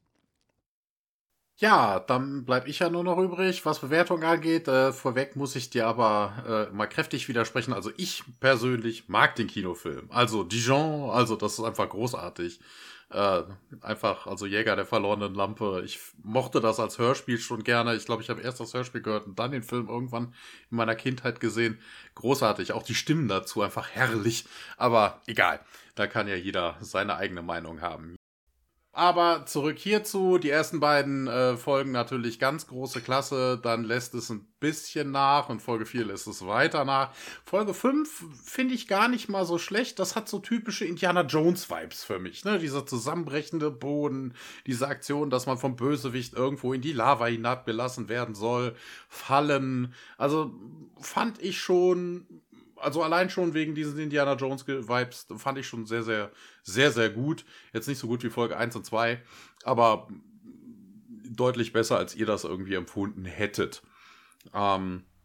Ja, dann bleibe ich ja nur noch übrig, was Bewertung angeht. Äh, vorweg muss ich dir aber äh, mal kräftig widersprechen. Also ich persönlich mag den Kinofilm. Also Dijon, also das ist einfach großartig. Äh, einfach, also Jäger der verlorenen Lampe. Ich mochte das als Hörspiel schon gerne. Ich glaube, ich habe erst das Hörspiel gehört und dann den Film irgendwann in meiner Kindheit gesehen. Großartig. Auch die Stimmen dazu einfach herrlich. Aber egal. Da kann ja jeder seine eigene Meinung haben. Aber zurück hierzu, die ersten beiden äh, Folgen natürlich ganz große Klasse, dann lässt es ein bisschen nach und Folge vier lässt es weiter nach. Folge fünf finde ich gar nicht mal so schlecht, das hat so typische Indiana Jones Vibes für mich, ne? Dieser zusammenbrechende Boden, diese Aktion, dass man vom Bösewicht irgendwo in die Lava hinabgelassen werden soll, Fallen, also fand ich schon... Also allein schon wegen diesen Indiana Jones Vibes fand ich schon sehr, sehr, sehr, sehr gut. Jetzt nicht so gut wie Folge eins und zwei, aber deutlich besser, als ihr das irgendwie empfunden hättet. Ähm,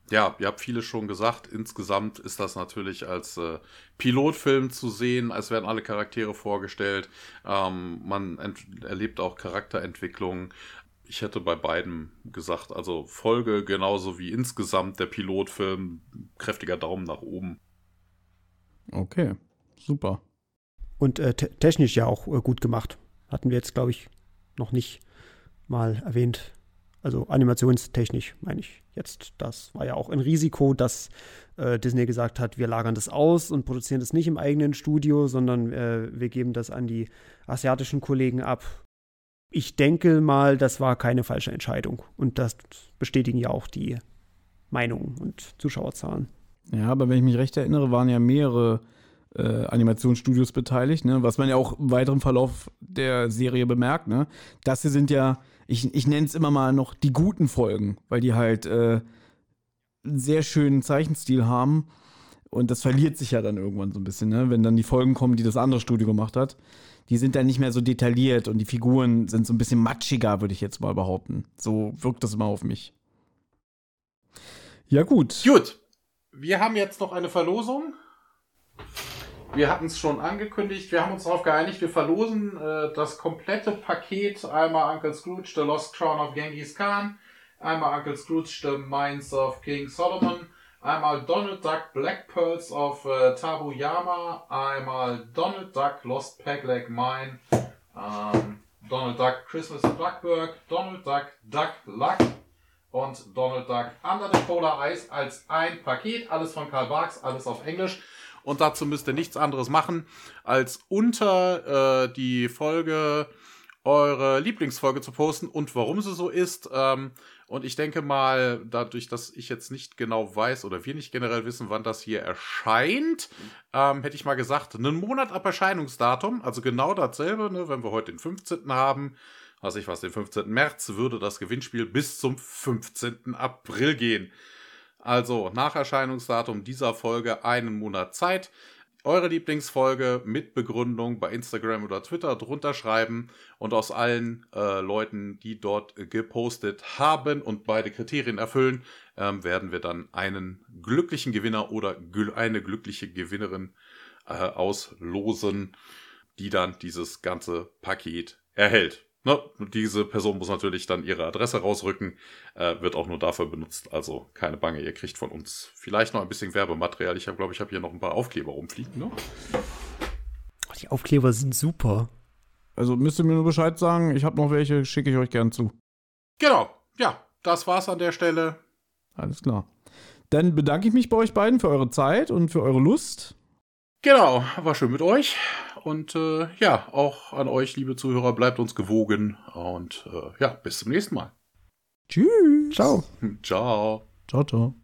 Ja, ihr habt vieles schon gesagt. Insgesamt ist das natürlich als äh, Pilotfilm zu sehen. Es werden alle Charaktere vorgestellt. Ähm, man ent- erlebt auch Charakterentwicklung. Ich hätte bei beiden gesagt, also Folge genauso wie insgesamt der Pilotfilm, kräftiger Daumen nach oben. Okay, super. Und äh, te- technisch ja auch äh, gut gemacht. Hatten wir jetzt, glaube ich, noch nicht mal erwähnt. Also animationstechnisch meine ich jetzt. Das war ja auch ein Risiko, dass äh, Disney gesagt hat, wir lagern das aus und produzieren das nicht im eigenen Studio, sondern äh, wir geben das an die asiatischen Kollegen ab. Ich denke mal, das war keine falsche Entscheidung. Und das bestätigen ja auch die Meinungen und Zuschauerzahlen. Ja, aber wenn ich mich recht erinnere, waren ja mehrere äh, Animationsstudios beteiligt, ne? Was man ja auch im weiteren Verlauf der Serie bemerkt. Ne? Das hier sind ja, ich, ich nenne es immer mal noch die guten Folgen, weil die halt äh, einen sehr schönen Zeichenstil haben. Und das verliert sich ja dann irgendwann so ein bisschen, ne? Wenn dann die Folgen kommen, die das andere Studio gemacht hat. Die sind dann nicht mehr so detailliert und die Figuren sind so ein bisschen matschiger, würde ich jetzt mal behaupten. So wirkt das immer auf mich. Ja, gut. Gut, wir haben jetzt noch eine Verlosung. Wir hatten es schon angekündigt, wir haben uns darauf geeinigt, wir verlosen äh, das komplette Paket. Einmal Uncle Scrooge, The Lost Crown of Genghis Khan, einmal Uncle Scrooge, The Mines of King Solomon, einmal Donald Duck, Black Pearls of äh, Tabuyama, einmal Donald Duck, Lost Pegleg Mine, ähm, Donald Duck, Christmas in Duckburg, Donald Duck, Duck Luck und Donald Duck Under the Polar Ice als ein Paket. Alles von Karl Barks, alles auf Englisch. Und dazu müsst ihr nichts anderes machen, als unter äh, die Folge eure Lieblingsfolge zu posten und warum sie so ist. Ähm, und ich denke mal, dadurch, dass ich jetzt nicht genau weiß oder wir nicht generell wissen, wann das hier erscheint, ähm, hätte ich mal gesagt, einen Monat ab Erscheinungsdatum, also genau dasselbe, ne, wenn wir heute den fünfzehnten haben, weiß ich was, den fünfzehnten März, würde das Gewinnspiel bis zum fünfzehnten April gehen. Also nach Erscheinungsdatum dieser Folge einen Monat Zeit. Eure Lieblingsfolge mit Begründung bei Instagram oder Twitter drunter schreiben und aus allen äh, Leuten, die dort gepostet haben und beide Kriterien erfüllen, ähm, werden wir dann einen glücklichen Gewinner oder gl- eine glückliche Gewinnerin äh, auslosen, die dann dieses ganze Paket erhält. Ne, diese Person muss natürlich dann ihre Adresse rausrücken, äh, wird auch nur dafür benutzt, also keine Bange, ihr kriegt von uns vielleicht noch ein bisschen Werbematerial. Ich habe, glaube ich, habe hier noch ein paar Aufkleber rumfliegen. Ne? Die Aufkleber sind super. Also müsst ihr mir nur Bescheid sagen, ich habe noch welche, schicke ich euch gern zu. Genau, ja, das war's an der Stelle. Alles klar. Dann bedanke ich mich bei euch beiden für eure Zeit und für eure Lust. Genau, war schön mit euch. Und äh, ja, auch an euch, liebe Zuhörer, bleibt uns gewogen. Und äh, ja, bis zum nächsten Mal. Tschüss. Ciao. Ciao. Ciao, ciao.